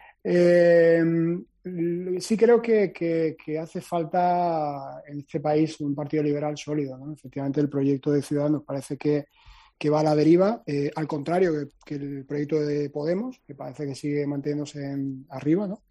Sí creo que hace falta en este país un partido liberal sólido, ¿no? Efectivamente, el proyecto de Ciudadanos parece que va a la deriva, al contrario que el proyecto de Podemos, que parece que sigue manteniéndose arriba, ¿no?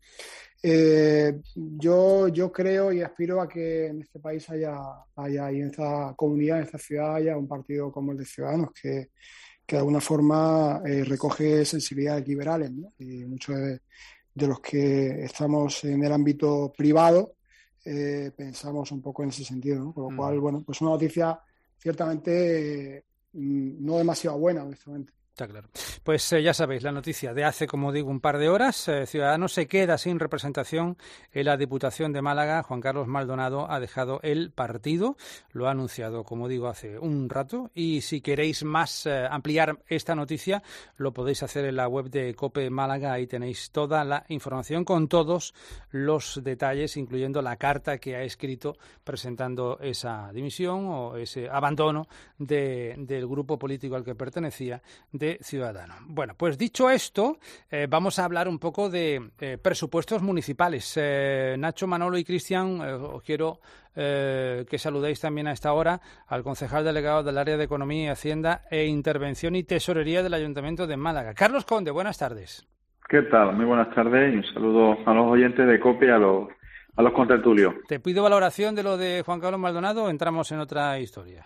Yo creo y aspiro a que en este país haya y en esta comunidad, en esta ciudad, haya un partido como el de Ciudadanos que de alguna forma recoge sensibilidades liberales, ¿no? Y muchos de los que estamos en el ámbito privado pensamos un poco en ese sentido, ¿no? Con lo cual, bueno, pues una noticia ciertamente no demasiado buena, honestamente. Está claro. Pues ya sabéis, la noticia de hace, como digo, un par de horas. Ciudadanos se queda sin representación en la Diputación de Málaga. Juan Carlos Maldonado ha dejado el partido. Lo ha anunciado, como digo, hace un rato. Y si queréis ampliar esta noticia, lo podéis hacer en la web de COPE Málaga. Ahí tenéis toda la información con todos los detalles, incluyendo la carta que ha escrito presentando esa dimisión o ese abandono del grupo político al que pertenecía, de Ciudadanos. Bueno, pues dicho esto, vamos a hablar un poco de presupuestos municipales. Nacho, Manolo y Cristian, os quiero que saludéis también a esta hora al concejal delegado del área de Economía y Hacienda e Intervención y Tesorería del Ayuntamiento de Málaga. Carlos Conde, buenas tardes. ¿Qué tal? Muy buenas tardes y un saludo a los oyentes de COPE y a los contertulios. ¿Te pido valoración de lo de Juan Carlos Maldonado o entramos en otra historia?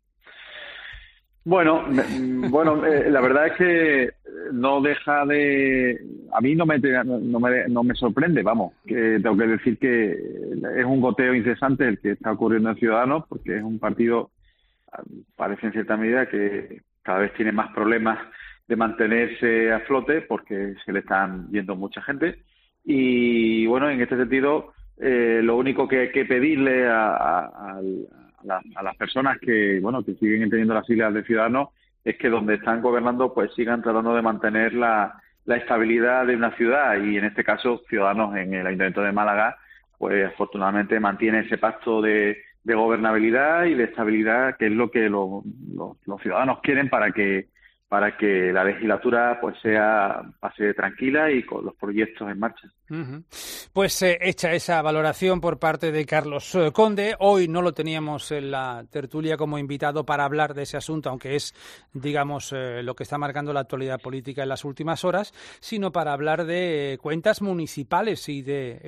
Bueno, la verdad es que no deja de... A mí no me sorprende, vamos. Que tengo que decir que es un goteo incesante el que está ocurriendo en Ciudadanos, porque es un partido, parece en cierta medida, que cada vez tiene más problemas de mantenerse a flote porque se le están yendo mucha gente. Y bueno, en este sentido, lo único que hay que pedirle a las personas que siguen teniendo las siglas de Ciudadanos es que donde están gobernando pues sigan tratando de mantener la estabilidad de una ciudad, y en este caso Ciudadanos en el Ayuntamiento de Málaga pues afortunadamente mantiene ese pacto de gobernabilidad y de estabilidad, que es lo que los ciudadanos quieren para que la legislatura pues pase tranquila y con los proyectos en marcha. Pues hecha esa valoración por parte de Carlos Conde. Hoy no lo teníamos en la tertulia como invitado para hablar de ese asunto, aunque es, digamos, lo que está marcando la actualidad política en las últimas horas, sino para hablar de cuentas municipales y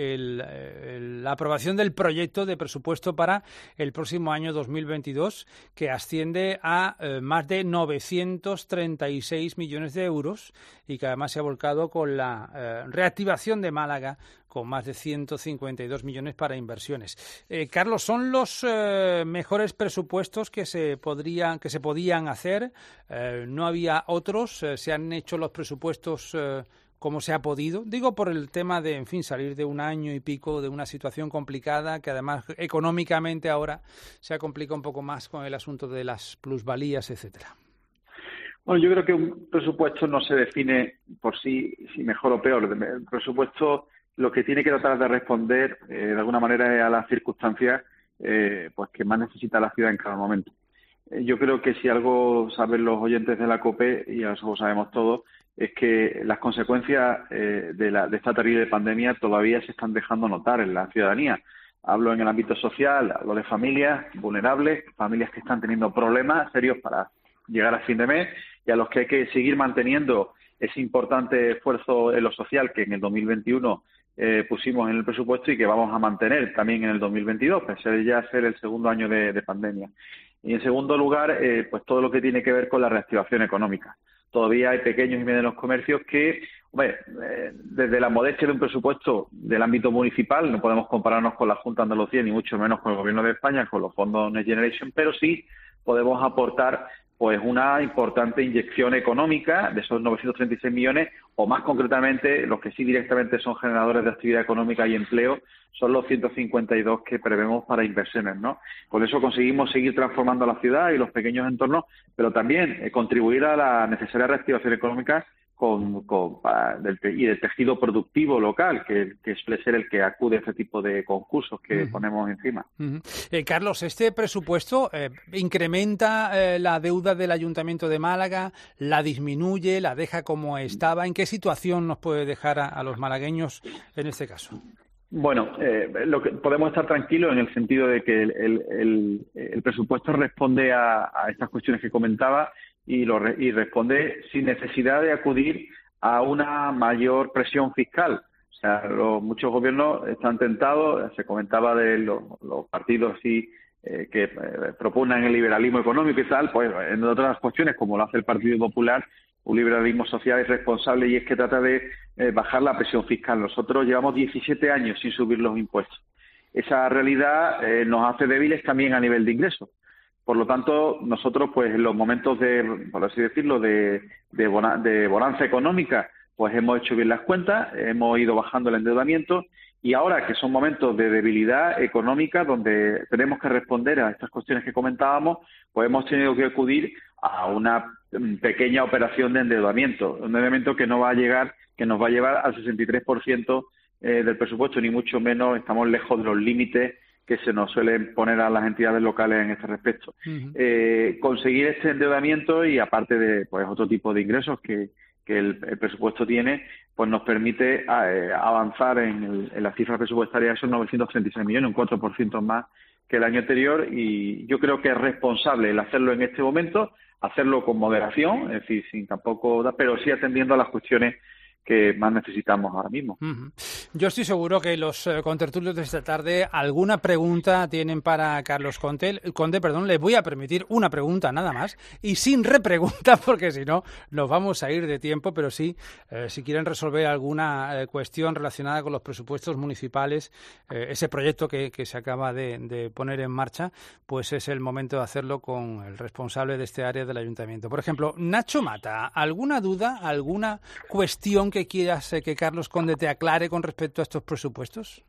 de la aprobación del proyecto de presupuesto para el próximo año 2022, que asciende a más de 936 millones de euros y que además se ha volcado con la reactivación de Málaga con más de 152 millones para inversiones. Carlos, ¿son los mejores presupuestos que se podían hacer? ¿No había otros? ¿Se han hecho los presupuestos como se ha podido? Digo por el tema de, en fin, salir de un año y pico de una situación complicada que además económicamente ahora se ha complicado un poco más con el asunto de las plusvalías, etcétera. Bueno, yo creo que un presupuesto no se define por sí, si mejor o peor. El presupuesto lo que tiene que tratar de responder de alguna manera es a las circunstancias pues que más necesita la ciudad en cada momento. Yo creo que si algo saben los oyentes de la COPE, y eso lo sabemos todos, es que las consecuencias de esta terrible pandemia todavía se están dejando notar en la ciudadanía. Hablo en el ámbito social, hablo de familias vulnerables, familias que están teniendo problemas serios para llegar a fin de mes, y a los que hay que seguir manteniendo ese importante esfuerzo en lo social que en el 2021 pusimos en el presupuesto y que vamos a mantener también en el 2022, pese a ya ser el segundo año de pandemia. Y en segundo lugar, pues todo lo que tiene que ver con la reactivación económica. Todavía hay pequeños y medianos comercios que, desde la modestia de un presupuesto del ámbito municipal, no podemos compararnos con la Junta de Andalucía, ni mucho menos con el Gobierno de España, con los fondos Next Generation, pero sí podemos aportar pues una importante inyección económica de esos 936 millones, o más concretamente, los que sí directamente son generadores de actividad económica y empleo, son los 152 que prevemos para inversiones, ¿no? Con eso conseguimos seguir transformando la ciudad y los pequeños entornos, pero también contribuir a la necesaria reactivación económica y del tejido productivo local, que suele ser el que acude a este tipo de concursos que ponemos encima. Carlos, ¿este presupuesto incrementa la deuda del Ayuntamiento de Málaga, la disminuye, la deja como estaba? ¿En qué situación nos puede dejar a los malagueños en este caso? Bueno, lo que podemos estar tranquilos en el sentido de que el presupuesto responde a estas cuestiones que comentaba y responde sin necesidad de acudir a una mayor presión fiscal. O sea, muchos gobiernos están tentados, se comentaba de los partidos que propugnan el liberalismo económico y tal, pues en otras cuestiones, como lo hace el Partido Popular, un liberalismo social es responsable y es que trata de bajar la presión fiscal. Nosotros llevamos 17 años sin subir los impuestos. Esa realidad nos hace débiles también a nivel de ingresos. Por lo tanto, nosotros, pues en los momentos por así decirlo, de bonanza económica, pues hemos hecho bien las cuentas, hemos ido bajando el endeudamiento, y ahora que son momentos de debilidad económica donde tenemos que responder a estas cuestiones que comentábamos, pues hemos tenido que acudir a una pequeña operación de endeudamiento, un endeudamiento que nos va a llevar al 63% del presupuesto, ni mucho menos estamos lejos de los límites que se nos suelen poner a las entidades locales en este respecto. Conseguir este endeudamiento y aparte de pues otro tipo de ingresos que el presupuesto tiene, pues nos permite avanzar en la cifra presupuestaria de esos 936 millones, un 4% más que el año anterior, y yo creo que es responsable el hacerlo en este momento, hacerlo con moderación, es decir, sin tampoco, pero sí atendiendo a las cuestiones que más necesitamos ahora mismo. Yo estoy seguro que los contertulios de esta tarde alguna pregunta tienen para Carlos Conde. Le voy a permitir una pregunta nada más y sin repregunta, porque si no nos vamos a ir de tiempo, pero sí, si quieren resolver alguna cuestión relacionada con los presupuestos municipales, ese proyecto que se acaba de poner en marcha, pues es el momento de hacerlo con el responsable de este área del Ayuntamiento. Por ejemplo, Nacho Mata, ¿alguna duda, alguna cuestión que quieras que Carlos Conde te aclare con respecto a estos presupuestos?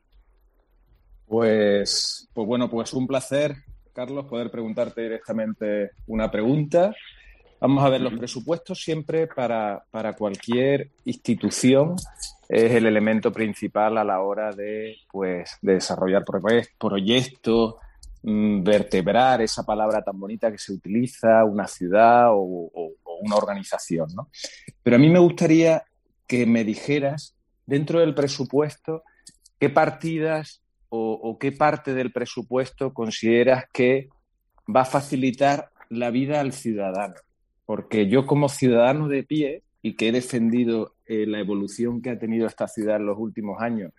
Pues un placer, Carlos, poder preguntarte directamente una pregunta. Vamos a ver, los presupuestos siempre para cualquier institución es el elemento principal a la hora de desarrollar proyectos, vertebrar esa palabra tan bonita que se utiliza, una ciudad o una organización, ¿no? Pero a mí me gustaría que me dijeras, dentro del presupuesto, qué partidas o qué parte del presupuesto consideras que va a facilitar la vida al ciudadano. Porque yo, como ciudadano de pie, y que he defendido la evolución que ha tenido esta ciudad en los últimos años,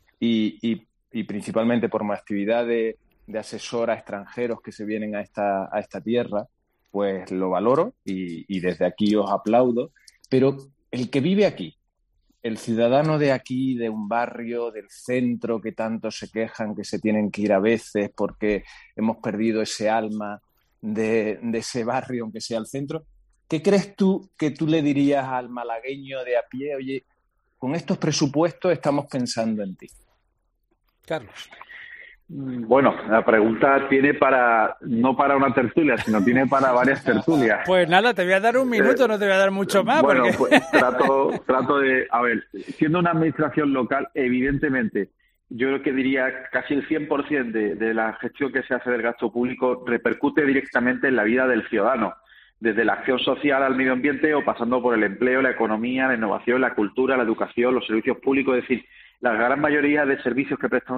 y principalmente por mi actividad de asesor a extranjeros que se vienen a esta tierra, pues lo valoro y desde aquí os aplaudo. Pero el que vive aquí, el ciudadano de aquí, de un barrio, del centro, que tanto se quejan que se tienen que ir a veces porque hemos perdido ese alma de ese barrio, aunque sea el centro, ¿qué crees tú que tú le dirías al malagueño de a pie? Oye, con estos presupuestos estamos pensando en ti. Carlos. Bueno, la pregunta tiene no para una tertulia, sino tiene para varias tertulias. Pues nada, te voy a dar un minuto, no te voy a dar mucho más. Bueno, porque... pues trato de... A ver, siendo una administración local, evidentemente, yo creo que diría casi el 100% de la gestión que se hace del gasto público repercute directamente en la vida del ciudadano, desde la acción social al medio ambiente o pasando por el empleo, la economía, la innovación, la cultura, la educación, los servicios públicos, es decir, la gran mayoría de servicios que presta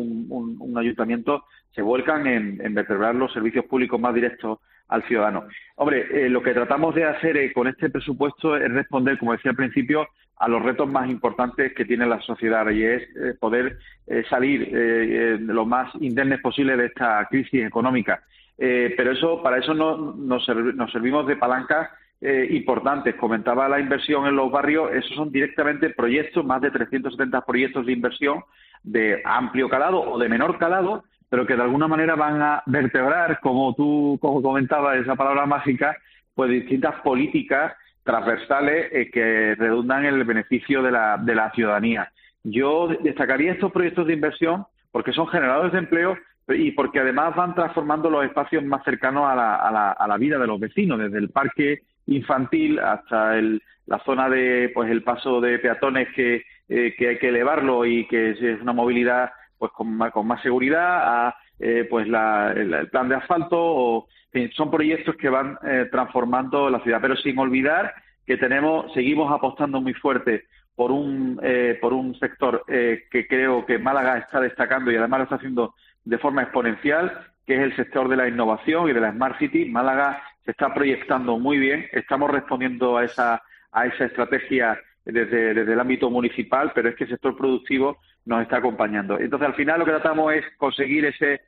un ayuntamiento se vuelcan en vertebrar los servicios públicos más directos al ciudadano. Hombre, lo que tratamos de hacer con este presupuesto es responder, como decía al principio, a los retos más importantes que tiene la sociedad, y es poder salir lo más indemnes posible de esta crisis económica. Pero para eso nos servimos de palancas importantes. Comentaba la inversión en los barrios, esos son directamente proyectos, más de 370 proyectos de inversión de amplio calado o de menor calado, pero que de alguna manera van a vertebrar, como comentabas, esa palabra mágica, pues distintas políticas transversales que redundan en el beneficio de la ciudadanía. Yo destacaría estos proyectos de inversión porque son generadores de empleo y porque además van transformando los espacios más cercanos a la vida de los vecinos, desde el parque infantil hasta la zona de pues el paso de peatones que hay que elevarlo y que es una movilidad pues con más seguridad, a pues el plan de asfalto, son proyectos que van transformando la ciudad, pero sin olvidar que seguimos apostando muy fuerte por un sector que creo que Málaga está destacando y además lo está haciendo de forma exponencial, que es el sector de la innovación y de la Smart City. Málaga se está proyectando muy bien, estamos respondiendo a esa estrategia desde el ámbito municipal, pero es que el sector productivo nos está acompañando. Entonces, al final lo que tratamos es conseguir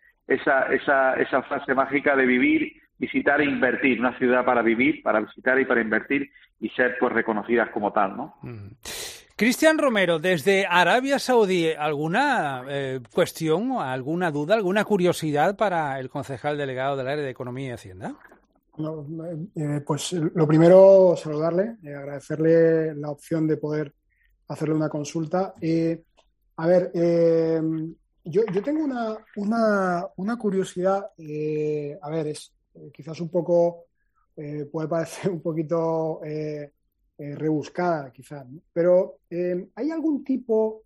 esa frase mágica de vivir, visitar e invertir, una ciudad para vivir, para visitar y para invertir y ser pues reconocidas como tal, ¿no? Cristian Romero, desde Arabia Saudí, ¿alguna cuestión, alguna duda, alguna curiosidad para el concejal delegado del área de Economía y Hacienda? No, pues lo primero, saludarle, agradecerle la opción de poder hacerle una consulta. A ver, yo tengo una curiosidad, a ver, es quizás un poco, puede parecer un poquito rebuscada, quizás, ¿no? Pero ¿hay algún tipo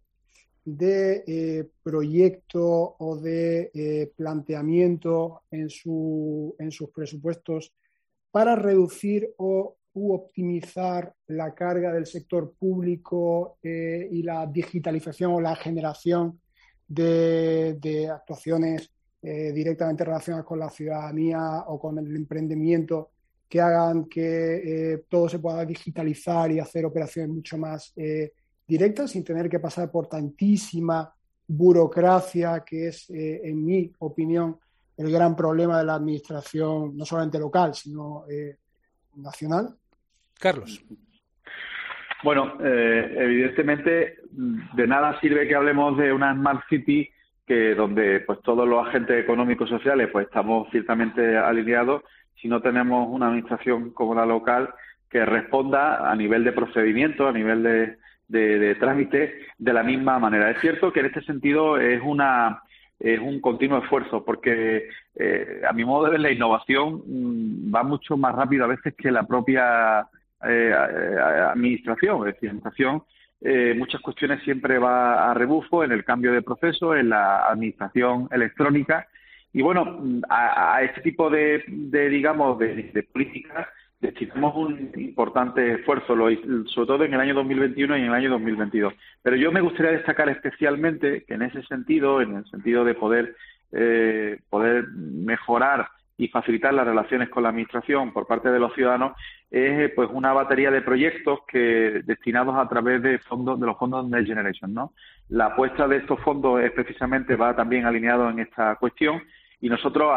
de proyecto o de planteamiento en sus presupuestos para reducir u optimizar la carga del sector público y la digitalización o la generación de actuaciones directamente relacionadas con la ciudadanía o con el emprendimiento que hagan que todo se pueda digitalizar y hacer operaciones mucho más directas sin tener que pasar por tantísima burocracia que es, en mi opinión, el gran problema de la administración, no solamente local, sino nacional? Carlos. Bueno, evidentemente de nada sirve que hablemos de una Smart City donde pues todos los agentes económicos y sociales pues estamos ciertamente alineados si no tenemos una administración como la local que responda a nivel de procedimiento, a nivel de trámite de la misma manera. Es cierto que en este sentido es un continuo esfuerzo porque a mi modo de ver la innovación va mucho más rápido a veces que la propia administración. Es decir, la administración muchas cuestiones siempre va a rebufo en el cambio de proceso, en la administración electrónica y bueno, a este tipo de políticas destinamos un importante esfuerzo, sobre todo en el año 2021 y en el año 2022. Pero yo me gustaría destacar especialmente que en ese sentido, en el sentido de poder mejorar y facilitar las relaciones con la administración por parte de los ciudadanos, es pues una batería de proyectos destinados a través de los fondos Next Generation, ¿no? La apuesta de estos fondos es precisamente va también alineado en esta cuestión y nosotros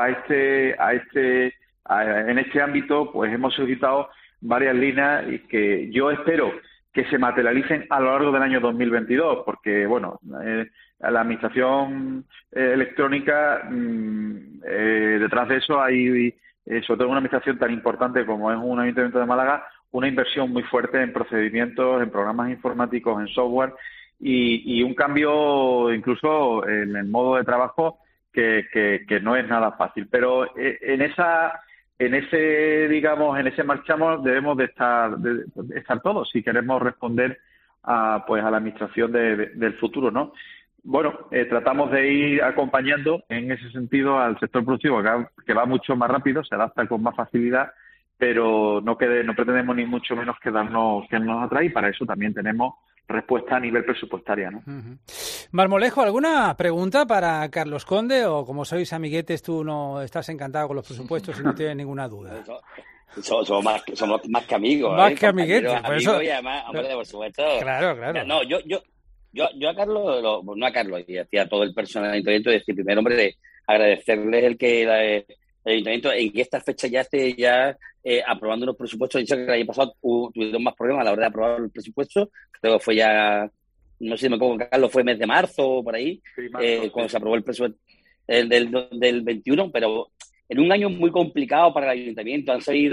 en este ámbito pues hemos solicitado varias líneas y que yo espero que se materialicen a lo largo del año 2022 porque bueno, la administración electrónica detrás de eso hay sobre todo en una administración tan importante como es un ayuntamiento de Málaga, una inversión muy fuerte en procedimientos, en programas informáticos, en software y un cambio incluso en el modo de trabajo que no es nada fácil. Pero en ese marchamos debemos de estar todos si queremos responder a la administración del futuro, ¿no? Bueno, tratamos de ir acompañando en ese sentido al sector productivo que va mucho más rápido, se adapta con más facilidad, pero no pretendemos ni mucho menos quedarnos atrás y para eso también tenemos respuesta a nivel presupuestaria, ¿no? Marmolejo, ¿alguna pregunta para Carlos Conde o como sois amiguetes tú no estás encantado con los presupuestos y no tienes ninguna duda? Somos más que amigos. Más que amiguetes. Por eso... y además, hombre, por supuesto. Claro. No, yo a Carlos, no a Carlos, y a todo el personal del ayuntamiento, decir primero, hombre, agradecerles el que el ayuntamiento en esta fecha ya esté aprobando unos presupuestos. He dicho que el año pasado tuvieron más problemas a la hora de aprobar el presupuesto. Creo que fue ya, no sé si me acuerdo, Carlos, fue mes de marzo o por ahí, cuando se aprobó el presupuesto del 21, pero en un año muy complicado para el ayuntamiento. Han salido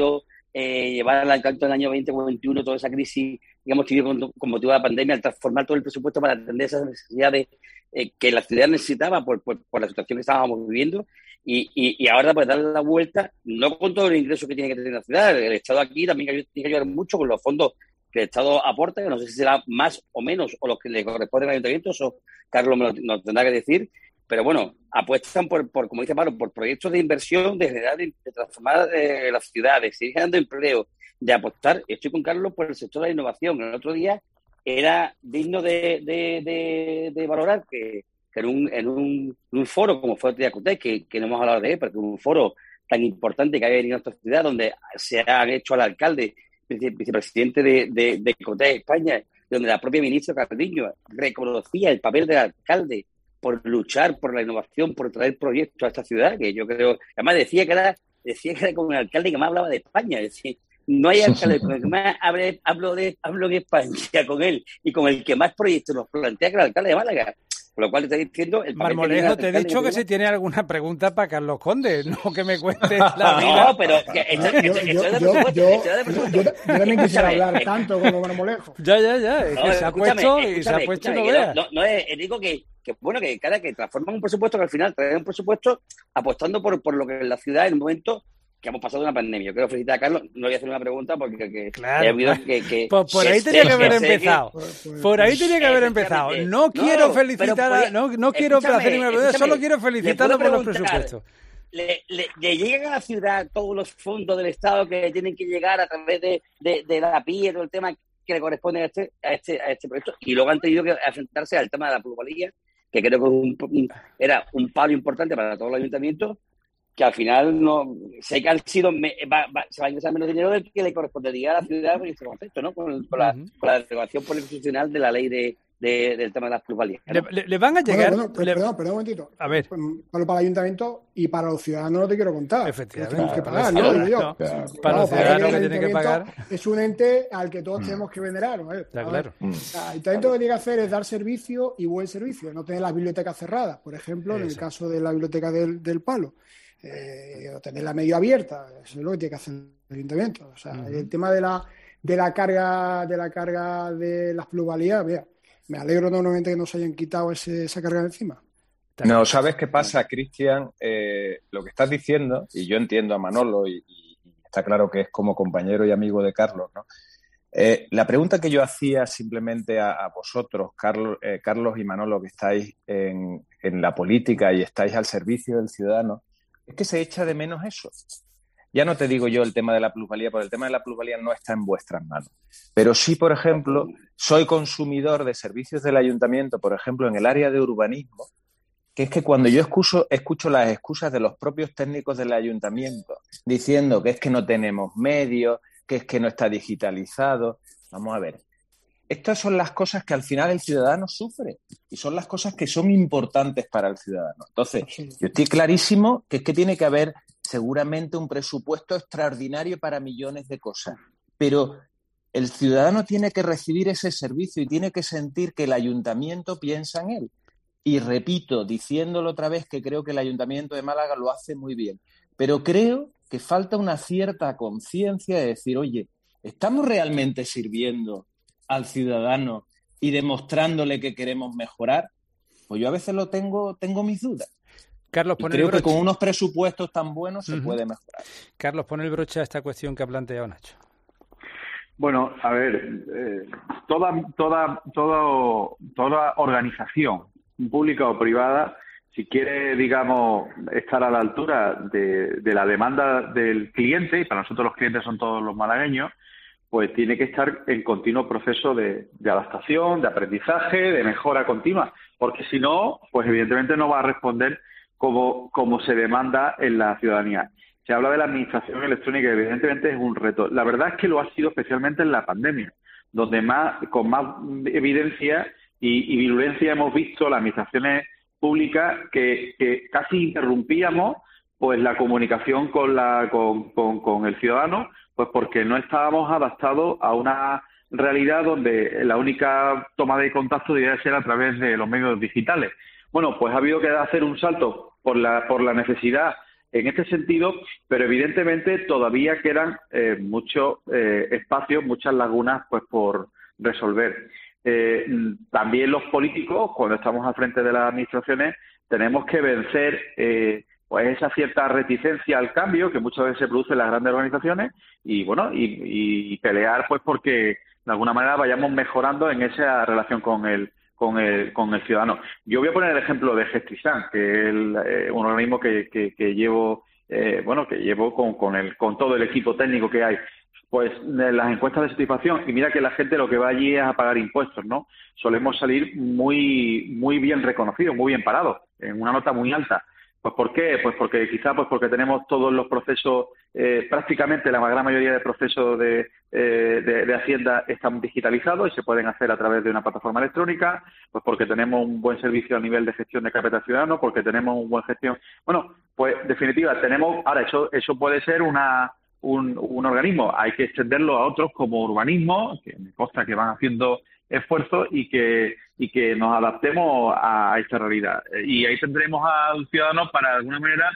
llevar tanto en el año 2021 toda esa crisis, digamos, con motivo de la pandemia, al transformar todo el presupuesto para atender esas necesidades que la ciudad necesitaba por la situación que estábamos viviendo, y ahora pues darle la vuelta, no con todo el ingreso que tiene que tener la ciudad. El Estado aquí también tiene que ayudar mucho con los fondos que el Estado aporta, que no sé si será más o menos, o los que le corresponden al ayuntamiento, eso Carlos nos tendrá que decir, pero bueno, apuestan por como dice Pablo, por proyectos de inversión, de generar, de transformar las ciudades, de seguir generando empleo, de apostar. Estoy con Carlos por el sector de la innovación. El otro día era digno de valorar que en un foro como fue el de Cotec, que no hemos hablado de él, pero que un foro tan importante que hay en nuestra ciudad, donde se han hecho al alcalde vicepresidente de Cotec España, donde la propia ministra Cardiño reconocía el papel del alcalde por luchar por la innovación, por traer proyectos a esta ciudad, que yo creo, además decía que era como el alcalde que más hablaba de España, es decir, no hay alcalde con el que más hablo de España con él, y con el que más proyectos nos plantea, que el alcalde de Málaga. Por lo cual te está diciendo... Marmolejo, te he dicho que si tiene alguna pregunta para Carlos Conde, no que me cuentes la vida. No, pero... Yo también quisiera hablar tanto como Marmolejo. Ya, es que se ha puesto y se ha puesto y no veas. No, digo que transforman un presupuesto, que al final traen un presupuesto apostando por lo que en la ciudad en un momento que hemos pasado una pandemia. Yo quiero felicitar a Carlos, no voy a hacer una pregunta porque claro, he oído que por ahí tenía que haber empezado. Por ahí tenía que haber empezado. No quiero felicitar, no quiero hacer ninguna pregunta, solo quiero felicitarlo por los presupuestos. ¿Le llegan a la ciudad todos los fondos del Estado que tienen que llegar a través de la PIE, todo el tema que le corresponde a este proyecto? Y luego han tenido que enfrentarse al tema de la plusvalía, que creo que era un palo importante para todos los ayuntamientos, que al final no sé que han sido se va a ingresar menos dinero del que le correspondería a la ciudad en este concepto, ¿no? Con la derogación constitucional de la ley del tema de las plusvalías, ¿no? Le van a llegar... Perdón, un momentito. A ver. Para el ayuntamiento y para los ciudadanos no te quiero contar. Efectivamente. Tenemos que pagar, ¿no? Para los ciudadanos que tienen que pagar... Es un ente al que todos tenemos que venerar, ¿no? Está claro. El ayuntamiento lo que tiene que hacer es dar servicio y buen servicio, no tener las bibliotecas cerradas, por ejemplo, en el caso de la biblioteca del Palo. O tenerla medio abierta, eso es lo que tiene que hacer el ayuntamiento. O sea, el tema de la carga de las plusvalías, mira, me alegro enormemente que nos hayan quitado esa carga de encima. No, ¿sabes qué pasa, Cristian? Lo que estás diciendo, y yo entiendo a Manolo, y está claro que es como compañero y amigo de Carlos, ¿no? La pregunta que yo hacía simplemente a vosotros, Carlos y Manolo, que estáis en la política y estáis al servicio del ciudadano, es que se echa de menos eso. Ya no te digo yo el tema de la plusvalía, porque el tema de la plusvalía no está en vuestras manos. Pero sí, por ejemplo, soy consumidor de servicios del ayuntamiento, por ejemplo, en el área de urbanismo, que es que cuando yo escucho las excusas de los propios técnicos del ayuntamiento, diciendo que es que no tenemos medios, que es que no está digitalizado. Vamos a ver. Estas son las cosas que al final el ciudadano sufre y son las cosas que son importantes para el ciudadano. Entonces, yo estoy clarísimo que es que tiene que haber seguramente un presupuesto extraordinario para millones de cosas, pero el ciudadano tiene que recibir ese servicio y tiene que sentir que el ayuntamiento piensa en él. Y repito, diciéndolo otra vez, que creo que el Ayuntamiento de Málaga lo hace muy bien, pero creo que falta una cierta conciencia de decir, oye, ¿estamos realmente sirviendo al ciudadano y demostrándole que queremos mejorar? Pues yo a veces tengo mis dudas. Carlos, creo que con unos presupuestos tan buenos se puede mejorar. Carlos, pon el broche a esta cuestión que ha planteado Nacho. Bueno, a ver, toda organización, pública o privada, si quiere, digamos, estar a la altura de la demanda del cliente, y para nosotros los clientes son todos los malagueños, pues tiene que estar en continuo proceso de adaptación, de aprendizaje, de mejora continua, porque si no, pues evidentemente no va a responder como se demanda en la ciudadanía. Se habla de la administración electrónica y evidentemente es un reto. La verdad es que lo ha sido especialmente en la pandemia, donde con más evidencia y virulencia hemos visto las administraciones públicas que casi interrumpíamos pues la comunicación con el ciudadano, pues porque no estábamos adaptados a una realidad donde la única toma de contacto debía ser a través de los medios digitales. Bueno, pues ha habido que hacer un salto por la necesidad en este sentido, pero evidentemente todavía quedan muchos espacios, muchas lagunas pues por resolver. También los políticos, cuando estamos al frente de las administraciones, tenemos que vencer pues esa cierta reticencia al cambio que muchas veces se produce en las grandes organizaciones y bueno y pelear pues porque de alguna manera vayamos mejorando en esa relación con el ciudadano. Yo voy a poner el ejemplo de Gestisán, que es un organismo que llevo con todo el equipo técnico que hay. Pues en las encuestas de satisfacción, y mira que la gente lo que va allí es a pagar impuestos, ¿no? Solemos salir muy bien reconocidos, muy bien parados, en una nota muy alta. Pues ¿por qué? Pues porque porque tenemos todos los procesos, prácticamente la gran mayoría de procesos de Hacienda están digitalizados y se pueden hacer a través de una plataforma electrónica, pues porque tenemos un buen servicio a nivel de gestión de capital ciudadano, porque tenemos una buena gestión. Bueno, pues en definitiva tenemos, ahora eso puede ser un organismo, hay que extenderlo a otros como urbanismo, que me consta que van haciendo esfuerzos y que nos adaptemos a esta realidad. Y ahí tendremos al ciudadano para de alguna manera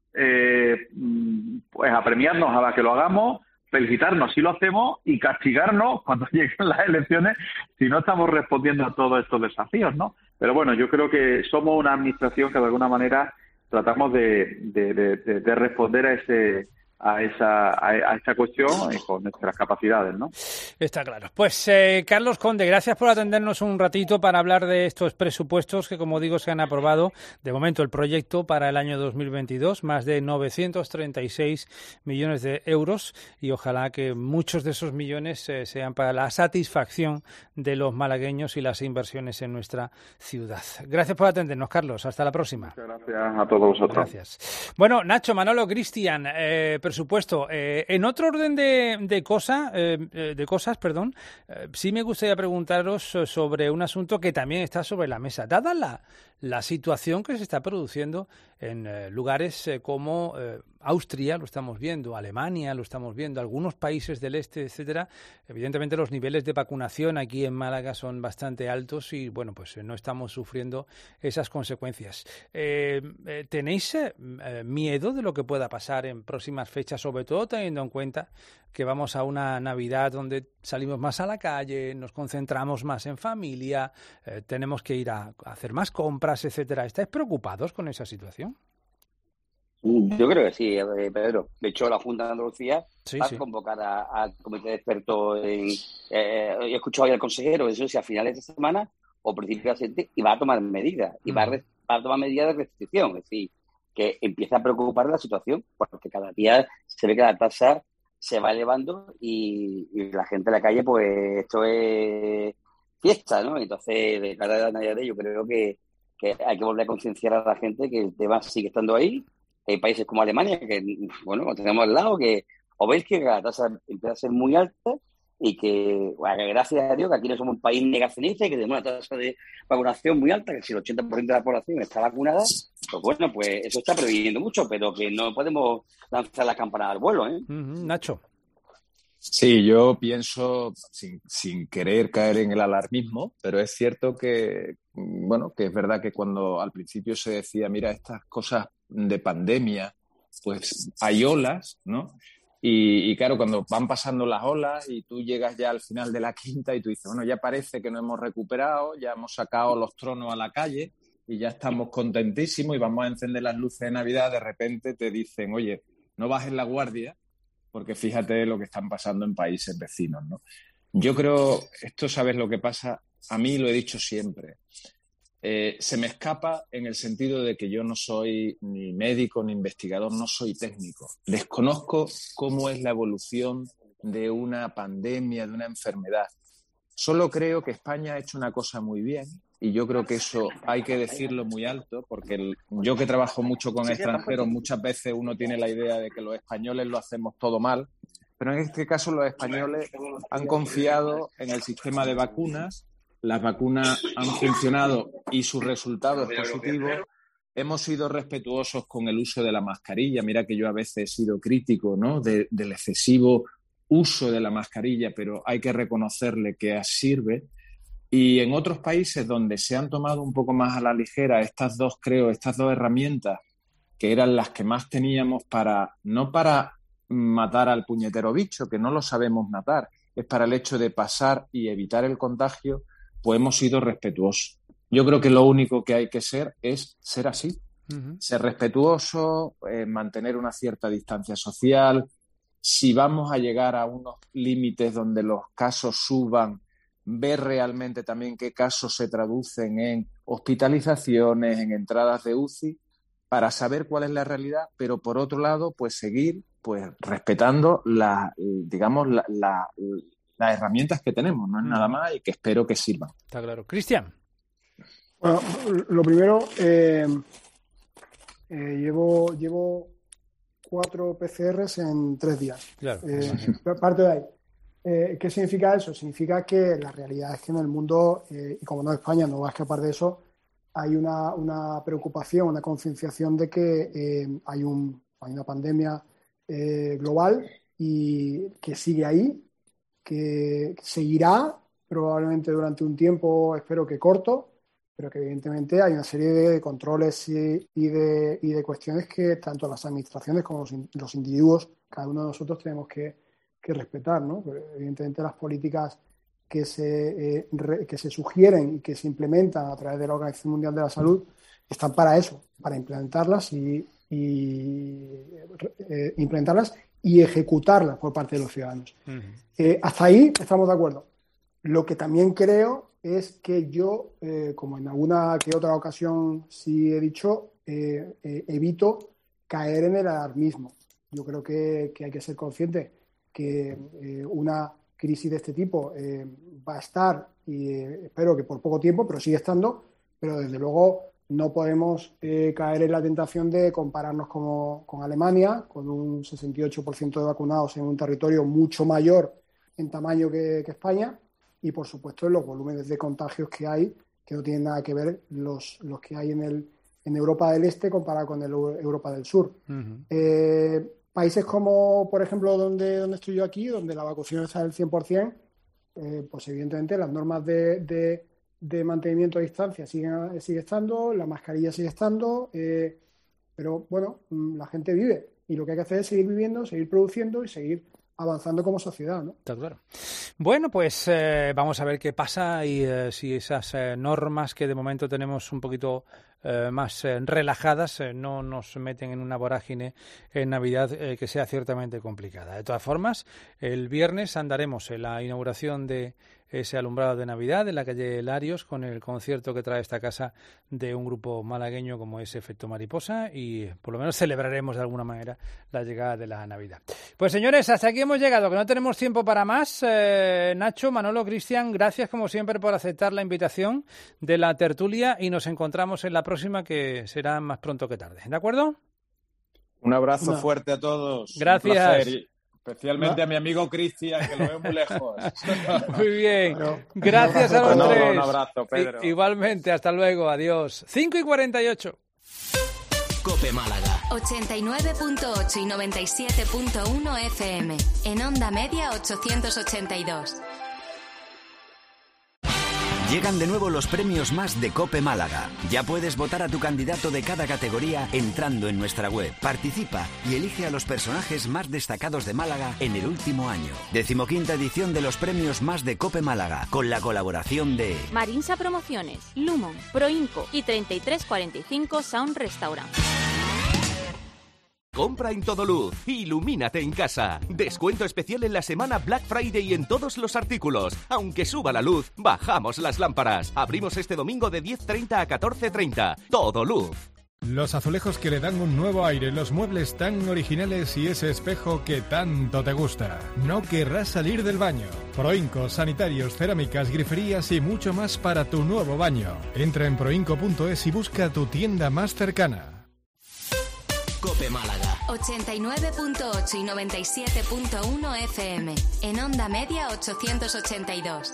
pues apremiarnos a que lo hagamos, felicitarnos si lo hacemos y castigarnos cuando lleguen las elecciones si no estamos respondiendo a todos estos desafíos, ¿no? Pero bueno, yo creo que somos una administración que de alguna manera tratamos de responder a esta cuestión con nuestras capacidades, ¿no? Está claro. Pues Carlos Conde, gracias por atendernos un ratito para hablar de estos presupuestos que, como digo, se han aprobado de momento el proyecto para el año 2022, más de 936 millones de euros y ojalá que muchos de esos millones sean para la satisfacción de los malagueños y las inversiones en nuestra ciudad. Gracias por atendernos, Carlos. Hasta la próxima. Muchas gracias a todos vosotros. Gracias. Bueno, Nacho, Manolo, Cristian, presupuesto. En otro orden de cosas, sí me gustaría preguntaros sobre un asunto que también está sobre la mesa. Dada la situación que se está produciendo en lugares como Austria, lo estamos viendo, Alemania, lo estamos viendo, algunos países del este, etcétera, evidentemente los niveles de vacunación aquí en Málaga son bastante altos y, bueno, pues no estamos sufriendo esas consecuencias. ¿Tenéis miedo de lo que pueda pasar en próximas fechas, sobre todo teniendo en cuenta que vamos a una Navidad donde salimos más a la calle, nos concentramos más en familia, tenemos que ir a hacer más compras, etcétera? ¿Estáis preocupados con esa situación? Yo creo que sí, Pedro. De hecho, la Junta de Andalucía va a convocar al comité de expertos. He escuchado hoy al consejero, eso si a finales de semana o principios de la siguiente, y va a tomar medidas, y va a tomar medidas de restricción. Es decir, que empieza a preocupar la situación, porque cada día se ve que la tasa se va elevando y la gente en la calle, pues esto es fiesta, ¿no? Entonces, de cara a la Navidad, yo creo que hay que volver a concienciar a la gente que el tema sigue estando ahí. Hay países como Alemania, que, bueno, lo tenemos al lado, que o veis que la tasa empieza a ser muy alta y que, bueno, gracias a Dios, que aquí no somos un país negacionista y que tenemos una tasa de vacunación muy alta, que si el 80% de la población está vacunada, pues bueno, pues eso está previniendo mucho, pero que no podemos lanzar la campanada al vuelo, ¿eh? Nacho. Sí, yo pienso, sin querer caer en el alarmismo, pero es cierto que, bueno, que es verdad que cuando al principio se decía, mira, estas cosas de pandemia, pues hay olas, ¿no? Y claro, cuando van pasando las olas y tú llegas ya al final de la quinta y tú dices, bueno, ya parece que nos hemos recuperado, ya hemos sacado los tronos a la calle y ya estamos contentísimos y vamos a encender las luces de Navidad, de repente te dicen, oye, no bajes la guardia, porque fíjate lo que están pasando en países vecinos, ¿no? Yo creo, esto sabes lo que pasa, a mí lo he dicho siempre, se me escapa en el sentido de que yo no soy ni médico ni investigador, no soy técnico. Desconozco cómo es la evolución de una pandemia, de una enfermedad. Solo creo que España ha hecho una cosa muy bien y yo creo que eso hay que decirlo muy alto porque yo que trabajo mucho con extranjeros, muchas veces uno tiene la idea de que los españoles lo hacemos todo mal, pero en este caso los españoles han confiado en el sistema de vacunas, las vacunas han funcionado y su resultado es positivo. Hemos sido respetuosos con el uso de la mascarilla. Mira que yo a veces he sido crítico, ¿no?, del excesivo uso de la mascarilla, pero hay que reconocerle que sirve. Y en otros países donde se han tomado un poco más a la ligera estas dos herramientas que eran las que más teníamos no para matar al puñetero bicho, que no lo sabemos matar, es para el hecho de pasar y evitar el contagio, pues hemos sido respetuosos. Yo creo que lo único que hay que ser es ser así, ser respetuoso, mantener una cierta distancia social. Si vamos a llegar a unos límites donde los casos suban, ver realmente también qué casos se traducen en hospitalizaciones, en entradas de UCI, para saber cuál es la realidad, pero por otro lado, pues seguir pues respetando las herramientas que tenemos, no es nada más, y que espero que sirvan. Está claro. Cristian. Bueno, lo primero, llevo 4 PCRs en 3 días. Claro. Parte de ahí. ¿Qué significa eso? Significa que la realidad es que en el mundo, y como no España no va a escapar de eso, hay una preocupación, una concienciación de que hay una pandemia global y que sigue ahí, que seguirá probablemente durante un tiempo, espero que corto, pero que evidentemente hay una serie de controles y de cuestiones que tanto las administraciones como los individuos, cada uno de nosotros tenemos que respetar, ¿no? Pero evidentemente las políticas que se sugieren y que se implementan a través de la Organización Mundial de la Salud están para eso, para implementarlas y ejecutarlas por parte de los ciudadanos. Hasta ahí estamos de acuerdo. Lo que también creo es que yo, como en alguna que otra ocasión sí he dicho, evito caer en el alarmismo. Yo creo que hay que ser consciente que una crisis de este tipo va a estar, y espero que por poco tiempo, pero sigue estando, pero desde luego no podemos caer en la tentación de compararnos con Alemania, con un 68% de vacunados en un territorio mucho mayor en tamaño que España, y por supuesto en los volúmenes de contagios que hay, que no tienen nada que ver los que hay en Europa del Este comparado con Europa del Sur. Países como, por ejemplo, donde estoy yo aquí, donde la vacunación está al 100%, pues evidentemente las normas de mantenimiento a distancia sigue estando, la mascarilla sigue estando, pero bueno, la gente vive y lo que hay que hacer es seguir viviendo, seguir produciendo y seguir avanzando como sociedad, ¿no? Está claro. Bueno, pues vamos a ver qué pasa y si esas normas que de momento tenemos un poquito más relajadas no nos meten en una vorágine en Navidad que sea ciertamente complicada. De todas formas, el viernes andaremos en la inauguración de ese alumbrado de Navidad en la calle Larios con el concierto que trae esta casa de un grupo malagueño como es Efecto Mariposa, y por lo menos celebraremos de alguna manera la llegada de la Navidad. Pues señores, hasta aquí hemos llegado, que no tenemos tiempo para más. Nacho, Manolo, Cristian, gracias como siempre por aceptar la invitación de la tertulia y nos encontramos en la próxima, que será más pronto que tarde. ¿De acuerdo? Un abrazo fuerte a todos. Gracias. Especialmente a mi amigo Cristian, que lo veo muy lejos. Muy bien. Gracias a los tres. Un abrazo, Pedro. Igualmente, hasta luego. Adiós. 5:48. COPE Málaga. 89.8 y 97.1 FM. En onda media 882. Llegan de nuevo los premios más de COPE Málaga. Ya puedes votar a tu candidato de cada categoría entrando en nuestra web. Participa y elige a los personajes más destacados de Málaga en el último año. 15ª edición de los premios más de COPE Málaga, con la colaboración de Marinsa Promociones, Lumon, Proinco y 3345 Sound Restaurant. Compra en Todoluz, ilumínate en casa. Descuento especial en la semana Black Friday en todos los artículos. Aunque suba la luz, bajamos las lámparas. Abrimos este domingo de 10:30 a 14:30. Todoluz. Los azulejos que le dan un nuevo aire, los muebles tan originales y ese espejo que tanto te gusta. No querrás salir del baño. Proinco, sanitarios, cerámicas, griferías y mucho más para tu nuevo baño. Entra en proinco.es y busca tu tienda más cercana. COPE Málaga. 89.8 y 97.1 FM. En onda media 882.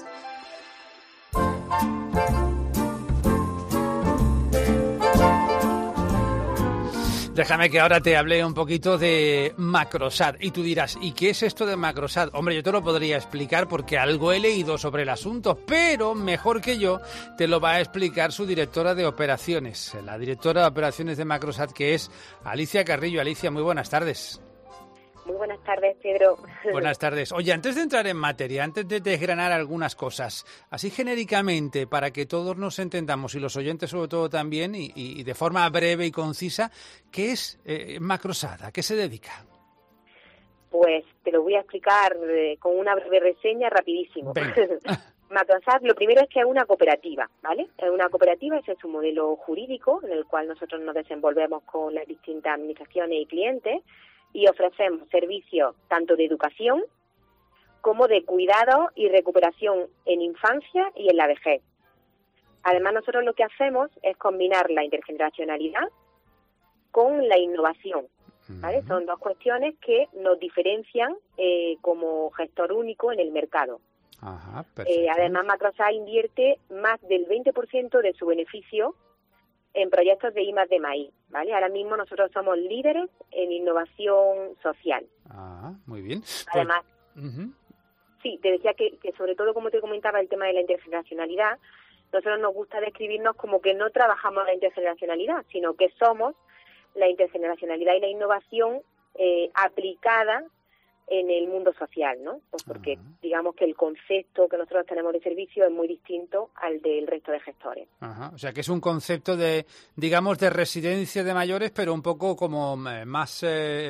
Déjame que ahora te hable un poquito de Macrosat. Y tú dirás, ¿y qué es esto de Macrosat? Hombre, yo te lo podría explicar porque algo he leído sobre el asunto, pero mejor que yo te lo va a explicar su directora de operaciones, la directora de operaciones de Macrosat, que es Alicia Carrillo. Alicia, muy buenas tardes. Muy buenas tardes, Pedro. Buenas tardes. Oye, antes de entrar en materia, antes de desgranar algunas cosas, así genéricamente, para que todos nos entendamos, y los oyentes sobre todo también, y de forma breve y concisa, ¿qué es Macrosat? ¿A qué se dedica? Pues te lo voy a explicar con una breve reseña rapidísimo. Macrosat, lo primero es que es una cooperativa, ¿vale? Es una cooperativa, ese es su modelo jurídico, en el cual nosotros nos desenvolvemos con las distintas administraciones y clientes, y ofrecemos servicios tanto de educación como de cuidado y recuperación en infancia y en la vejez. Además, nosotros lo que hacemos es combinar la intergeneracionalidad con la innovación, ¿vale? Son dos cuestiones que nos diferencian como gestor único en el mercado. Ajá, perfecto. Además, Macrosat invierte más del 20% de su beneficio en proyectos de I+D+I, ¿vale? Ahora mismo nosotros somos líderes en innovación social. Ah, muy bien. Además, sí, te decía que sobre todo, como te comentaba, el tema de la intergeneracionalidad, nosotros nos gusta describirnos como que no trabajamos la intergeneracionalidad, sino que somos la intergeneracionalidad y la innovación aplicada en el mundo social, ¿no? Pues porque digamos que el concepto que nosotros tenemos de servicio es muy distinto al del resto de gestores. Ajá. O sea, que es un concepto de, digamos, de residencia de mayores, pero un poco como más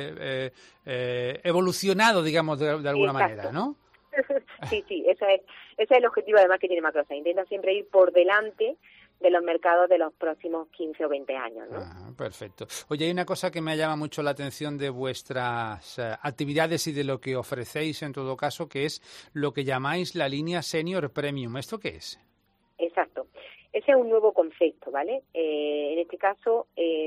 evolucionado, digamos, de alguna manera, ¿no? Sí, ese es el objetivo además que tiene Macrosat. Intenta siempre ir por delante de los mercados de los próximos 15 o 20 años, ¿no? Perfecto. Oye, hay una cosa que me llama mucho la atención de vuestras actividades y de lo que ofrecéis en todo caso, que es lo que llamáis la línea Senior Premium. ¿Esto qué es? Exacto. Ese es un nuevo concepto, ¿vale? En este caso,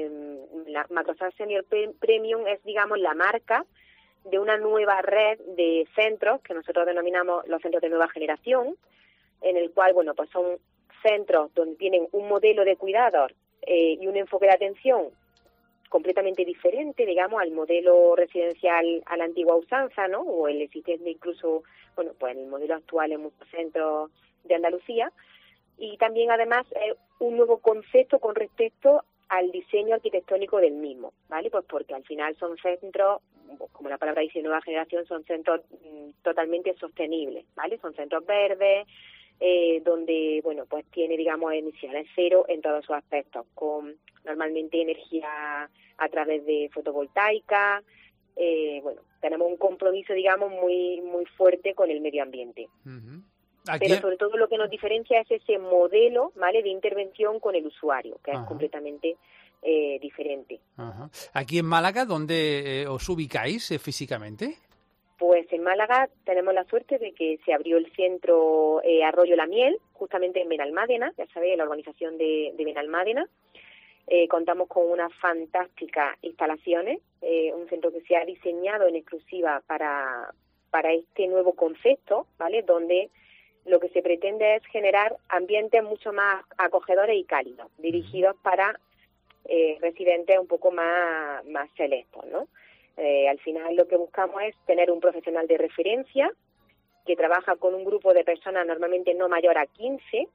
la Macrosat Senior Premium es, digamos, la marca de una nueva red de centros que nosotros denominamos los centros de nueva generación, en el cual, bueno, pues son centros donde tienen un modelo de cuidador y un enfoque de atención completamente diferente, digamos, al modelo residencial a la antigua usanza, ¿no? O el existente incluso, bueno, pues el modelo actual en muchos centros de Andalucía. Y también, además, un nuevo concepto con respecto al diseño arquitectónico del mismo, ¿vale? Pues porque al final son centros, como la palabra dice, nueva generación, son centros totalmente sostenibles, ¿vale? Son centros verdes, donde, bueno, pues tiene, digamos, emisiones cero en todos sus aspectos, con normalmente energía a través de fotovoltaica. Bueno, tenemos un compromiso, digamos, muy fuerte con el medio ambiente. Pero sobre todo lo que nos diferencia es ese modelo, ¿vale?, de intervención con el usuario, que es completamente diferente. Aquí en Málaga, ¿dónde os ubicáis físicamente? Pues en Málaga tenemos la suerte de que se abrió el centro Arroyo La Miel, justamente en Benalmádena, ya sabéis, la urbanización de Benalmádena. Contamos con unas fantásticas instalaciones, un centro que se ha diseñado en exclusiva para este nuevo concepto, ¿vale?, donde lo que se pretende es generar ambientes mucho más acogedores y cálidos, dirigidos para residentes un poco más selectos, ¿no? Al final lo que buscamos es tener un profesional de referencia que trabaja con un grupo de personas normalmente no mayor a 15,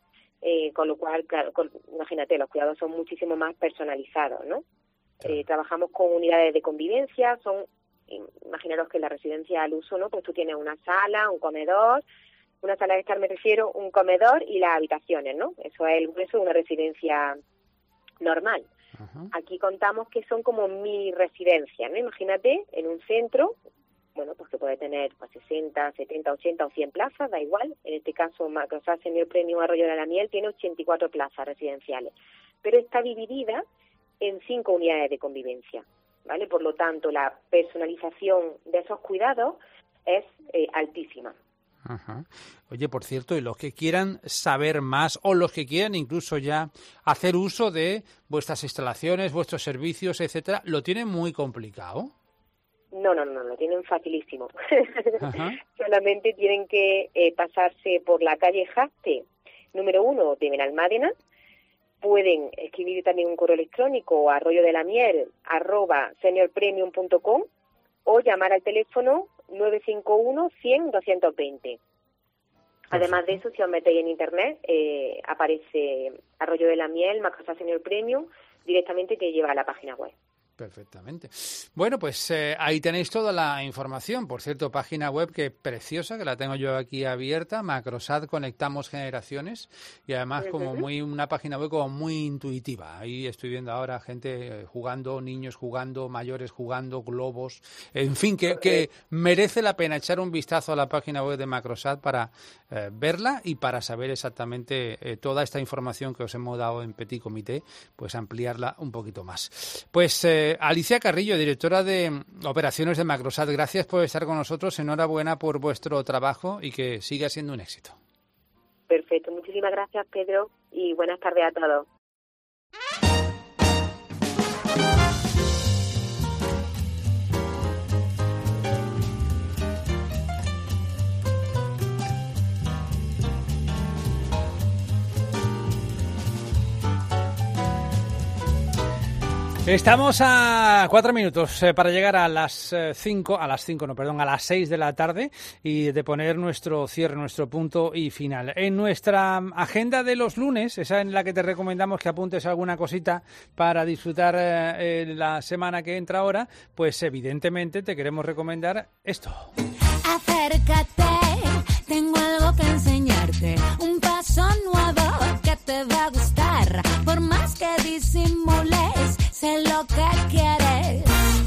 con lo cual, claro, imagínate, los cuidados son muchísimo más personalizados, ¿no? Trabajamos con unidades de convivencia, imaginaros que en la residencia al uso, ¿no?, pues tú tienes una sala, un comedor, una sala de estar me refiero, un comedor y las habitaciones, ¿no? Eso es el grueso de una residencia normal. Aquí contamos que son como mini residencias, ¿no? Imagínate, en un centro, bueno, pues que puede tener pues 60, 70, 80 o 100 plazas, da igual. En este caso, Macrosat Senior Premium Arroyo de la Miel tiene 84 plazas residenciales, pero está dividida en 5 unidades de convivencia, ¿vale? Por lo tanto, la personalización de esos cuidados es altísima. Oye, por cierto, y los que quieran saber más o los que quieran incluso ya hacer uso de vuestras instalaciones, vuestros servicios, etcétera, ¿lo tienen muy complicado? No, lo tienen facilísimo. Solamente tienen que pasarse por la calle Jaste, número 1 de Benalmádena, pueden escribir también un correo electrónico a arroyodelamiel@seniorpremium.com o llamar al teléfono 951 100 220. Además de eso, si os metéis en internet, aparece Arroyo de la Miel, Macrosad Senior Premium, directamente te lleva a la página web. Perfectamente. Bueno, pues ahí tenéis toda la información. Por cierto, página web que preciosa, que la tengo yo aquí abierta, Macrosad Conectamos Generaciones, y además como una página web como muy intuitiva. Ahí estoy viendo ahora gente jugando, niños jugando, mayores jugando, globos, en fin, que merece la pena echar un vistazo a la página web de Macrosad para verla y para saber exactamente toda esta información que os hemos dado en Petit Comité, pues ampliarla un poquito más. Pues Alicia Carrillo, directora de operaciones de Macrosad, gracias por estar con nosotros, enhorabuena por vuestro trabajo y que siga siendo un éxito. Perfecto, muchísimas gracias, Pedro, y buenas tardes a todos. Estamos a 4 minutos para llegar a las 6 de la tarde y de poner nuestro cierre, nuestro punto y final. En nuestra agenda de los lunes, esa en la que te recomendamos que apuntes alguna cosita para disfrutar la semana que entra ahora, pues evidentemente te queremos recomendar esto. Acércate, tengo algo que enseñarte, un paso nuevo que te va a gustar, por más que disimules, sé lo que quieres.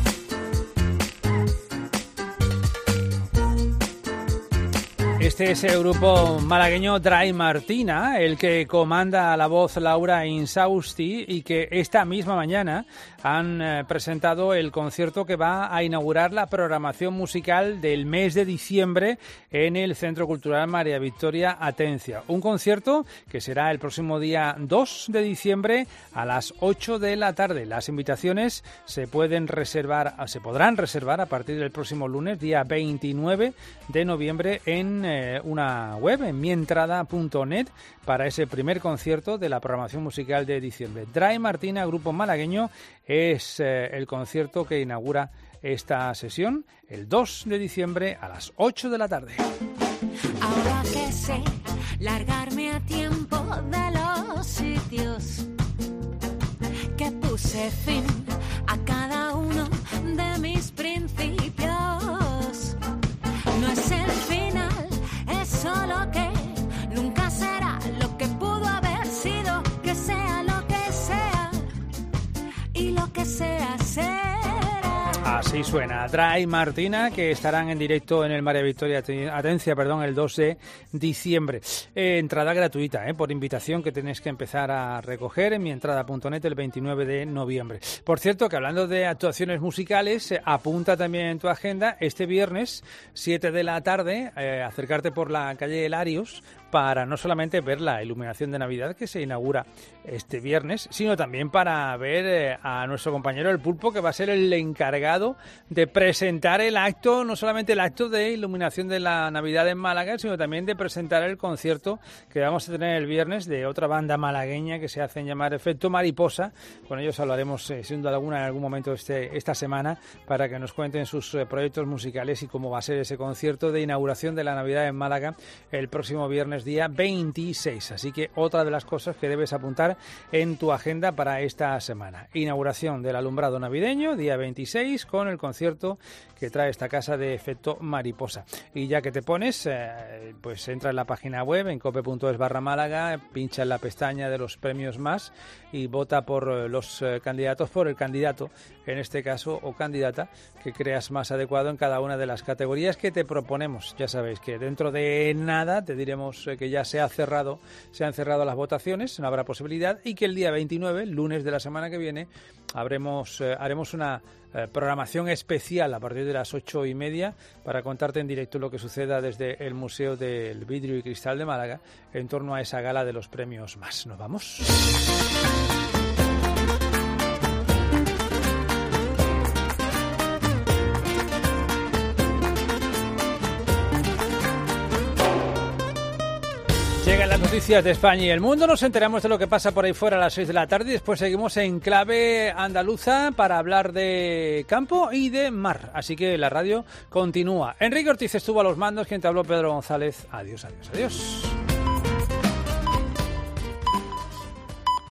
Este es el grupo malagueño Dry Martina, el que comanda a la voz Laura Insausti y que esta misma mañana han presentado el concierto que va a inaugurar la programación musical del mes de diciembre en el Centro Cultural María Victoria Atencia. Un concierto que será el próximo día 2 de diciembre a las 8 de la tarde. Las invitaciones se podrán reservar a partir del próximo lunes, día 29 de noviembre, en una web, en mientrada.net, para ese primer concierto de la programación musical de diciembre. Dry Martina, grupo malagueño, es el concierto que inaugura esta sesión el 2 de diciembre a las 8 de la tarde. Ahora que sé largarme a tiempo de los sitios que puse fin a cada uno de mis principios, no es el final, es solo que nunca será lo que pudo haber sido, que sea lo que sea y lo que sea será. Así suena Dry Martina, que estarán en directo en el María Victoria Atencia, el 2 de diciembre. Entrada gratuita, por invitación, que tenéis que empezar a recoger en mientrada.net el 29 de noviembre. Por cierto, que hablando de actuaciones musicales, apunta también en tu agenda este viernes, 7 de la tarde, acercarte por la calle Helarios para no solamente ver la iluminación de Navidad que se inaugura este viernes, sino también para ver a nuestro compañero El Pulpo, que va a ser el encargado de presentar el acto, no solamente el acto de iluminación de la Navidad en Málaga, sino también de presentar el concierto que vamos a tener el viernes de otra banda malagueña que se hacen llamar Efecto Mariposa. Con ellos hablaremos sin duda alguna en algún momento esta semana para que nos cuenten sus proyectos musicales y cómo va a ser ese concierto de inauguración de la Navidad en Málaga el próximo viernes día 26. Así que otra de las cosas que debes apuntar en tu agenda para esta semana. Inauguración del alumbrado navideño, día 26, con el concierto que trae esta casa de Efecto Mariposa. Y ya que te pones, pues entra en la página web, en cope.es/Málaga, pincha en la pestaña de los premios más y vota por los candidatos, por el candidato, en este caso, o candidata, que creas más adecuado en cada una de las categorías que te proponemos. Ya sabéis que dentro de nada te diremos que ya se han cerrado las votaciones, no habrá posibilidad, y que el día 29, lunes de la semana que viene, haremos una programación especial a partir de las 8:30 para contarte en directo lo que suceda desde el Museo del Vidrio y Cristal de Málaga en torno a esa gala de los premios más. ¿Nos vamos? Llega la Las noticias de España y el mundo, nos enteramos de lo que pasa por ahí fuera a las 6 de la tarde y después seguimos en clave andaluza para hablar de campo y de mar. Así que la radio continúa. Enrique Ortiz estuvo a los mandos, quien te habló Pedro González. Adiós, adiós, adiós.